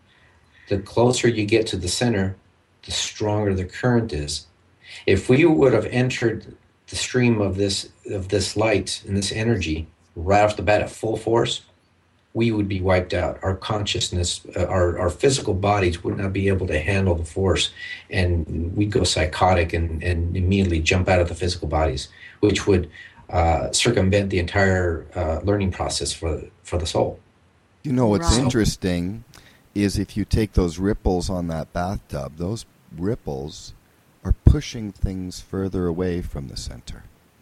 The closer you get to the center, the stronger the current is. If we would have entered the stream of this of this light and this energy right off the bat at full force, we would be wiped out. Our consciousness, uh, our, our physical bodies would not be able to handle the force, and we'd go psychotic and, and immediately jump out of the physical bodies, which would uh, circumvent the entire uh, learning process for, for the soul. You know what's Right. interesting is if you take those ripples on that bathtub, those ripples are pushing things further away from the center.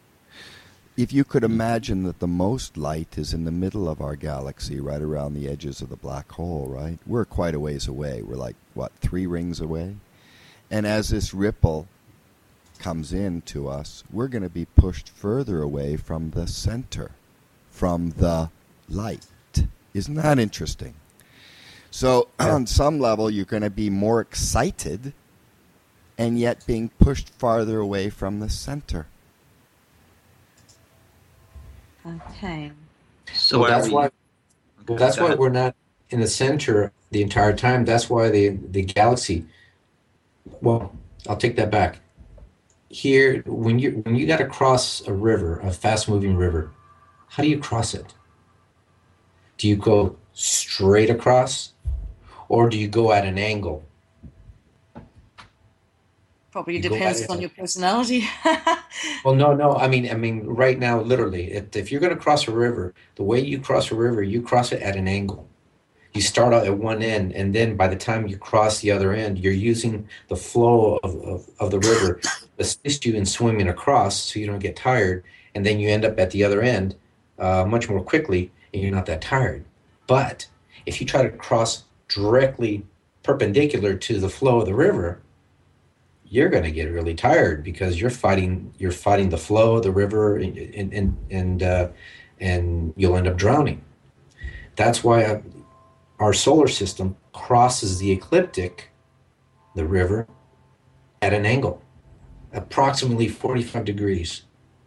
If you could imagine that the most light is in the middle of our galaxy, right around the edges of the black hole, right? We're quite a ways away. We're like, what, three rings away? And as this ripple comes in to us, we're going to be pushed further away from the center, from the light. Isn't that interesting? So on some level, you're going to be more excited and yet being pushed farther away from the center. Okay. So Well, are that's we? why. Well, that's Go why ahead. we're not in the center the entire time. That's why the the galaxy. Well, I'll take that back. Here, when you when you got to cross a river, a fast moving river, how do you cross it? Do you go straight across, or do you go at an angle? Probably You go at depends it. on your personality. Well, no, no. I mean, I mean, right now, literally, if, if you're going to cross a river, the way you cross a river, you cross it at an angle. You start out at one end, and then by the time you cross the other end, you're using the flow of, of, of the river to assist you in swimming across so you don't get tired. And then you end up at the other end uh, much more quickly, and you're not that tired. But if you try to cross directly perpendicular to the flow of the river, you're going to get really tired because you're fighting you're fighting the flow of the river, and and and uh, and you'll end up drowning. That's why our solar system crosses the ecliptic, the river, at an angle, approximately forty-five degrees.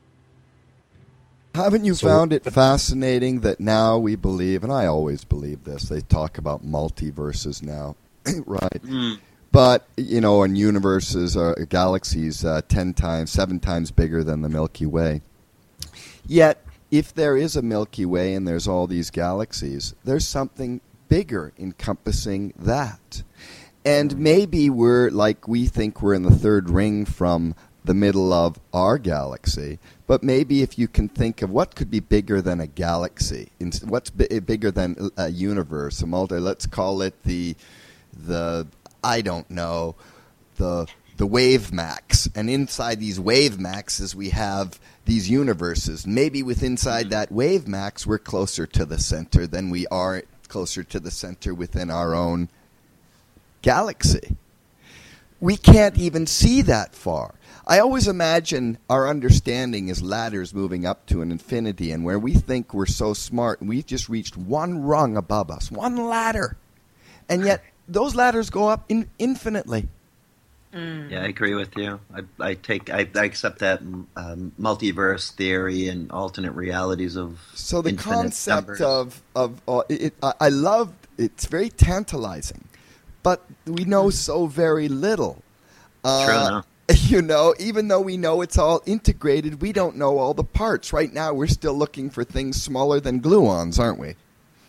Haven't you So, found it fascinating that now we believe, and I always believe this, they talk about multiverses now, right? Mm. But, you know, and universes, are galaxies, uh, ten times, seven times bigger than the Milky Way. Yet, if there is a Milky Way and there's all these galaxies, there's something bigger encompassing that. And maybe we're, like, we think we're in the third ring from the middle of our galaxy, but maybe if you can think of what could be bigger than a galaxy, what's b- bigger than a universe, a multi, let's call it the, the I don't know, the the wave max. And inside these wave maxes, we have these universes. Maybe with inside that wave max, we're closer to the center than we are closer to the center within our own galaxy. We can't even see that far. I always imagine our understanding is ladders moving up to an infinity, and where we think we're so smart, we've just reached one rung above us, one ladder. And yet, those ladders go up in infinitely. Mm. Yeah, I agree with you. I, I take, I, I accept that um, multiverse theory and alternate realities of So the infinite concept numbers. of of uh, it, I I love. It's very tantalizing, but we know so very little. Uh, True, no. You know, even though we know it's all integrated, we don't know all the parts. Right now, we're still looking for things smaller than gluons, aren't we?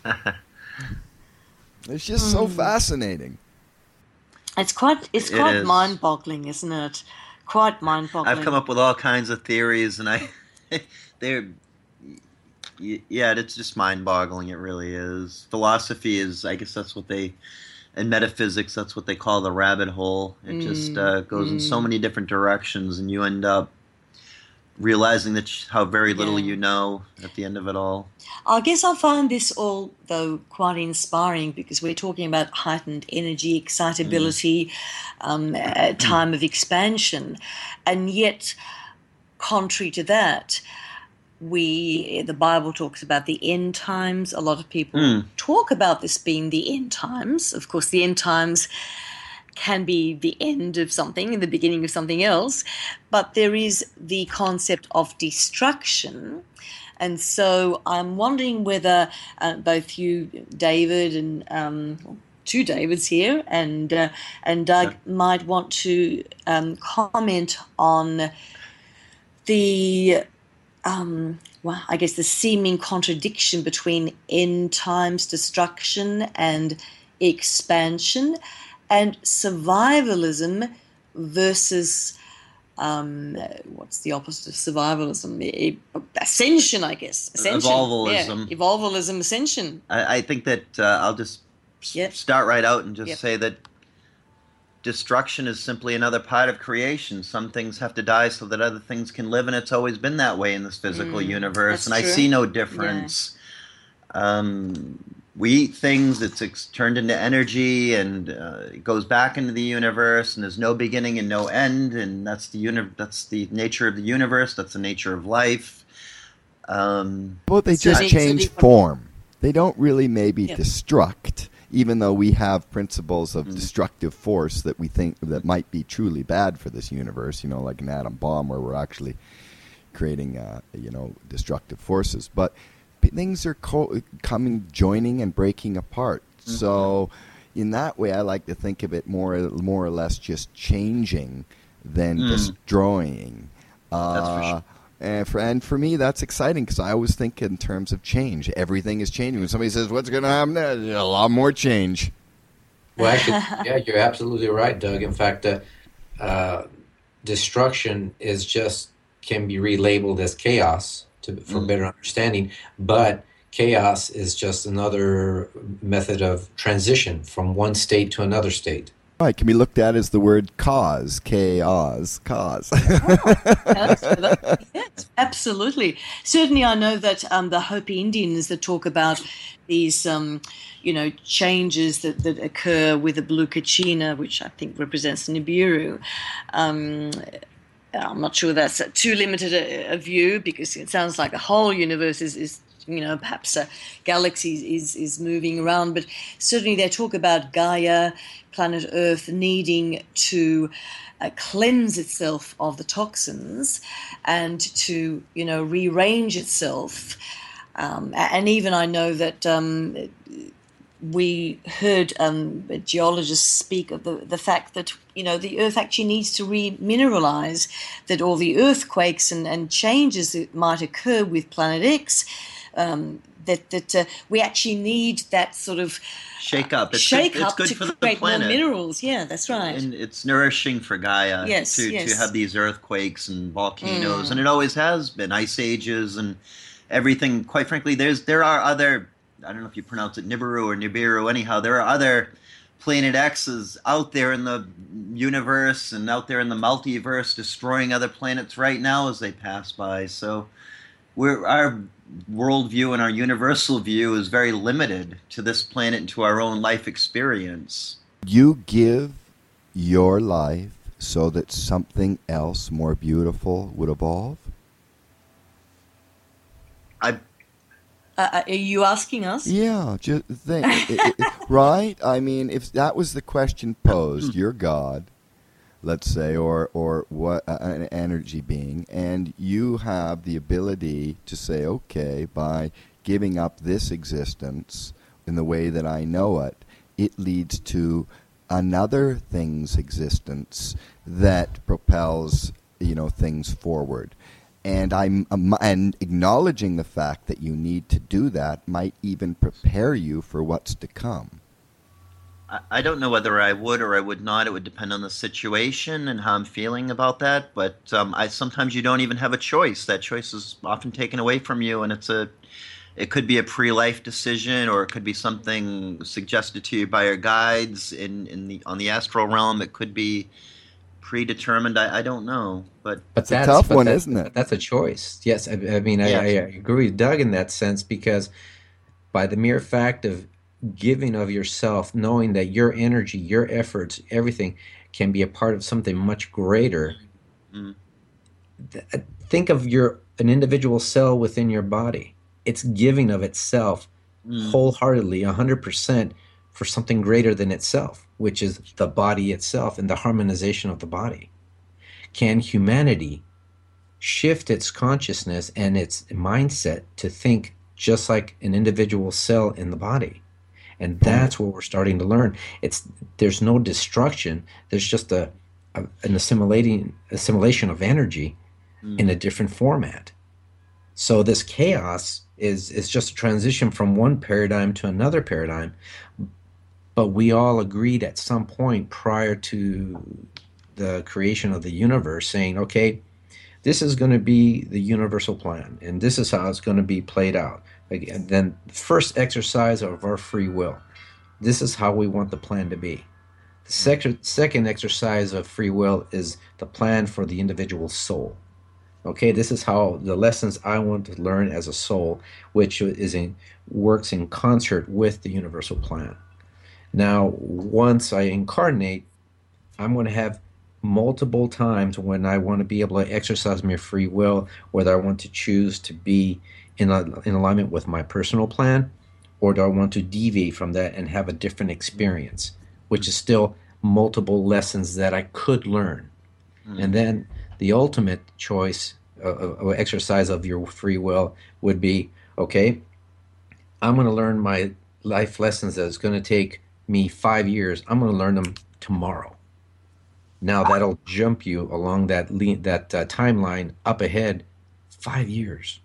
It's just so fascinating. It's quite it's It quite is. mind-boggling, isn't it? Quite mind-boggling. I've come up with all kinds of theories, and I, they're, y- yeah, it's just mind-boggling. It really is. Philosophy is, I guess that's what they, and metaphysics, that's what they call the rabbit hole. It just uh, goes in so many different directions, and you end up realizing that sh- how very little Yeah. you know at the end of it all. I guess I find this all, though, quite inspiring because we're talking about heightened energy, excitability, um, a time of expansion. And yet, contrary to that, we the Bible talks about the end times. A lot of people Mm. talk about this being the end times. Of course, the end times can be the end of something and the beginning of something else, but there is the concept of destruction. And so I'm wondering whether uh, both you, David, and um, two Davids here, and uh, and Doug Sure. might want to um, comment on the, um, well, I guess the seeming contradiction between end times destruction and expansion, and survivalism versus um, what's the opposite of survivalism? E- Ascension, I guess. Ascension. Evolvalism. Yeah. Evolvalism, ascension. I, I think that uh, I'll just s- Yep. start right out and just Yep. say that destruction is simply another part of creation. Some things have to die so that other things can live, and it's always been that way in this physical Mm, universe. that's And I true. see no difference. Um, we eat things, it's ex- turned into energy, and uh, it goes back into the universe, and there's no beginning and no end, and that's the uni- That's the nature of the universe. That's the nature of life. Um, Well, they So just they- so change they- form. They don't really maybe Yeah. destruct, even though we have principles of Mm. destructive force that we think that might be truly bad for this universe. You know, like an atom bomb, where we're actually creating, uh, you know, destructive forces. But p- things are co- coming, joining, and breaking apart. Mm-hmm. So, in that way, I like to think of it more, more or less, just changing than Mm. destroying. Uh, That's for sure. And for, and for me, that's exciting because I always think in terms of change. Everything is changing. When somebody says, "What's going to happen?" There's a lot more change. Well, actually, yeah, you're absolutely right, Doug. In fact, uh, uh, destruction is just can be relabeled as chaos to, for Mm. better understanding, but chaos is just another method of transition from one state to another state. Right, can be looked at as the word cause, K-Oz, cause. Yes, that- yes, absolutely. Certainly, I know that um, the Hopi Indians that talk about these, um, you know, changes that, that occur with the blue kachina, which I think represents Nibiru. Um, I'm not sure that's a too limited a, a view, because it sounds like the whole universe is, is you know, perhaps a galaxy is, is moving around. But certainly they talk about Gaia, planet Earth, needing to uh, cleanse itself of the toxins and to, you know, rearrange itself. Um, and even I know that um, we heard um, geologists speak of the, the fact that, you know, the Earth actually needs to remineralize, that all the earthquakes and, and changes that might occur with Planet X, um, that, that uh, we actually need that sort of Shake up. It's shake good, it's up good to for the create more planet. minerals. Yeah, that's right. And it's nourishing for Gaia Yes, to, yes. to have these earthquakes and volcanoes, Mm. and it always has been ice ages and everything. Quite frankly, there's there are other, I don't know if you pronounce it Nibiru or Nibiru. Anyhow, there are other Planet X's out there in the universe and out there in the multiverse, destroying other planets right now as they pass by. So we're our worldview and our universal view is very limited to this planet and to our own life experience. You give your life so that something else more beautiful would evolve? I Uh, are you asking us? Yeah, just think, it, it, right? I mean, if that was the question posed, you're God, let's say, or or what uh, an energy being, and you have the ability to say, okay, by giving up this existence in the way that I know it, it leads to another thing's existence that propels, you know, things forward. And I'm um, and acknowledging the fact that you need to do that might even prepare you for what's to come. I I don't know whether I would or I would not. It would depend on the situation and how I'm feeling about that. But um, I sometimes you don't even have a choice. That choice is often taken away from you, and it's a it could be a pre-life decision, or it could be something suggested to you by your guides in, in the on the astral realm. It could be predetermined. I, I don't know, but But It's a that's tough but one, that, isn't it? that's a choice. Yes, I, I mean I, I yes, agree with Doug in that sense, because by the mere fact of giving of yourself, knowing that your energy, your efforts, everything can be a part of something much greater. mm, Th- Think of your an individual cell within your body. It's giving of itself mm, wholeheartedly, one hundred percent for something greater than itself, which is the body itself and the harmonization of the body. Can humanity shift its consciousness and its mindset to think just like an individual cell in the body? And that's what we're starting to learn. It's there's no destruction. There's just a, a an assimilating assimilation of energy mm. in a different format. So this chaos is is just a transition from one paradigm to another paradigm. But we all agreed at some point prior to the creation of the universe, saying, okay, this is going to be the universal plan, and this is how it's going to be played out. Again, then the first exercise of our free will. This is how we want the plan to be. The sec- second exercise of free will is the plan for the individual soul. Okay, this is how the lessons I want to learn as a soul, which is in works in concert with the universal plan. Now, once I incarnate, I'm going to have multiple times when I want to be able to exercise my free will, whether I want to choose to be in, a, in alignment with my personal plan, or do I want to deviate from that and have a different experience, which is still multiple lessons that I could learn. Mm. And then the ultimate choice uh, or exercise of your free will would be, okay, I'm going to learn my life lessons that it's going to take me five years. I'm going to learn them tomorrow. Now that'll jump you along that le- that uh, timeline up ahead five years.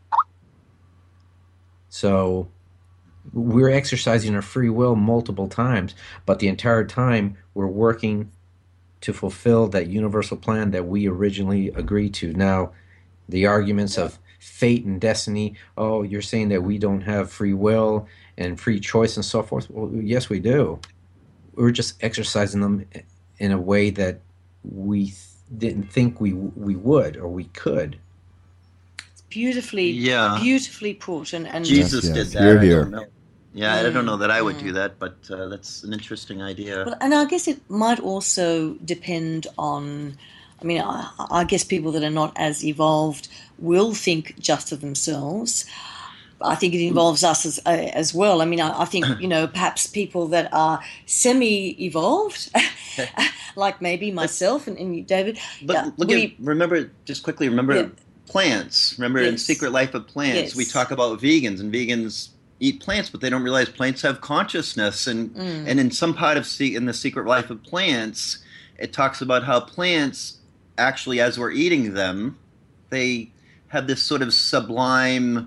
So we're exercising our free will multiple times, but the entire time we're working to fulfill that universal plan that we originally agreed to. Now, the arguments of fate and destiny, oh, you're saying that we don't have free will and free choice and so forth. Well, yes, we do. We're just exercising them in a way that we th- didn't think we we would or we could. Beautifully, Yeah. beautifully put. And, and Jesus Yes, did yes. that. Hear, I hear. don't know. Yeah, I don't know that I would Mm. do that, but uh, that's an interesting idea. Well, and I guess it might also depend on, I mean, I, I guess people that are not as evolved will think just of themselves. I think it involves us as, uh, as well. I mean, I, I think, you know, perhaps people that are semi-evolved, like maybe myself and, and you, David. But yeah, look we, at, remember, just quickly, remember Yeah. plants. Remember in Yes. Secret Life of Plants, Yes. we talk about vegans, and vegans eat plants, but they don't realize plants have consciousness. And Mm. and in some part of Se- in the Secret Life of Plants, it talks about how plants actually, as we're eating them, they have this sort of sublime.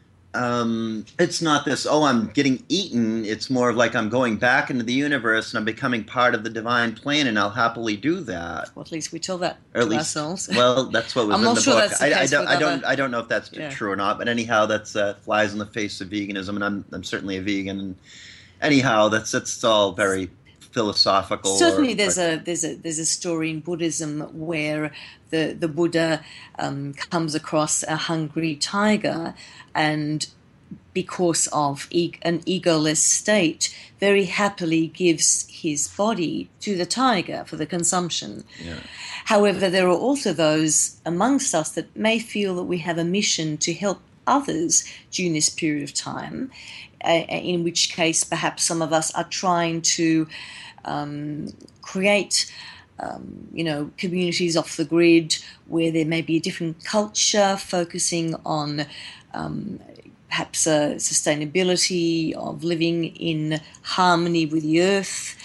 Um, it's not this, oh, I'm getting eaten. It's more of like I'm going back into the universe and I'm becoming part of the divine plan, and I'll happily do that. well, at least we tell that Or to at least, ourselves. well, that's what was I'm in not the sure book. that's the I, I case don't, with I don't, other- I don't know if that's Yeah. true or not. But anyhow, that's uh, flies in the face of veganism, and I'm, I'm certainly a vegan. And anyhow, that's that's all very philosophical. Certainly, or, there's but- a there's a there's a story in Buddhism where the the Buddha um, comes across a hungry tiger, and because of e- an egoless state, very happily gives his body to the tiger for the consumption. Yeah. However, there are also those amongst us that may feel that we have a mission to help others during this period of time, uh, in which case perhaps some of us are trying to um, create um, you know, communities off the grid where there may be a different culture focusing on um, perhaps a sustainability of living in harmony with the earth,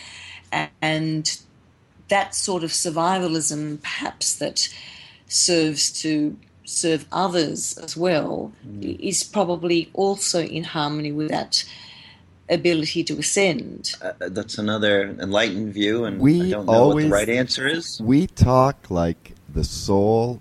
and that sort of survivalism perhaps that serves to serve others as well mm. is probably also in harmony with that ability to ascend. Uh, that's another enlightened view, and we I don't know always, what the right answer is. We talk like the soul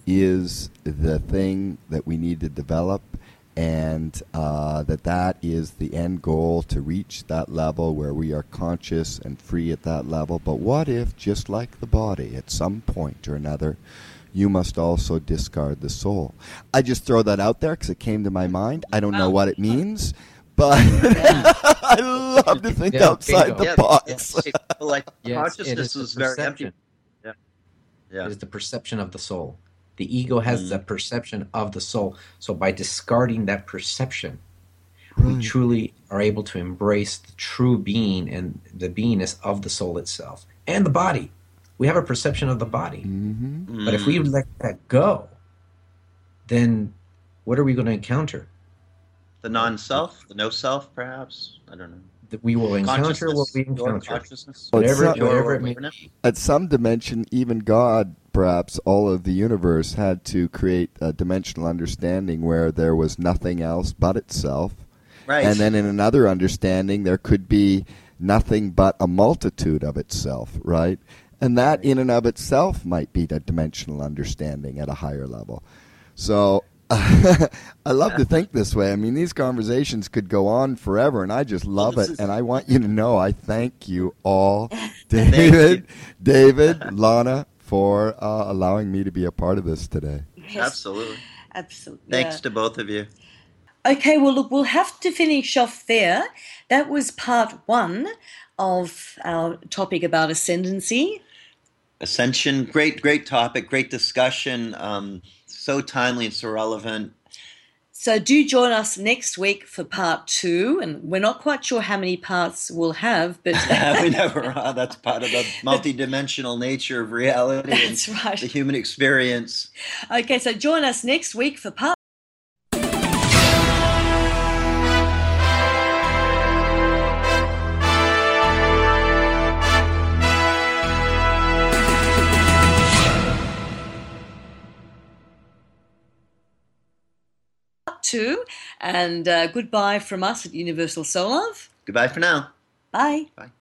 is the thing that we need to develop, and uh, that that is the end goal, to reach that level where we are conscious and free at that level. But what if, just like the body, at some point or another, you must also discard the soul? I just throw that out there because it came to my mind. I don't know what it means, but I love to think Yeah, outside bingo. the Yeah, box. yeah, like Yes, consciousness it is, is the very empty. perception. Yeah, yeah. It is the perception of the soul. The ego has Mm. the perception of the soul. So by discarding that perception, Right. we truly are able to embrace the true being and the beingness of the soul itself and the body. We have a perception of the body. Mm-hmm. But if we let that go, then what are we going to encounter? The non-self, the no-self, perhaps. I don't know. That we will encounter what we Your encounter. consciousness. Whatever, It's not- whatever it may Your- be. At some dimension, even God, perhaps all of the universe, had to create a dimensional understanding where there was nothing else but itself. Right. And then in another understanding, there could be nothing but a multitude of itself, right? And that in and of itself might be the dimensional understanding at a higher level. So I love to think this way. I mean, these conversations could go on forever, and I just love Well, it. this is- And I want you to know I thank you all, David, David, Lana, for uh, allowing me to be a part of this today. Yes, Absolutely. absolutely. Thanks yeah. to both of you. Okay, well, look, we'll have to finish off there. That was part one of our topic about ascendancy. Ascension, great, great topic, great discussion. Um, so timely and so relevant. So do join us next week for part two. And we're not quite sure how many parts we'll have, but we never are. That's part of the multidimensional nature of reality that's and right. the human experience. Okay, so join us next week for part two. And uh, goodbye from us at Universal Soul Love. Goodbye for now. Bye. Bye.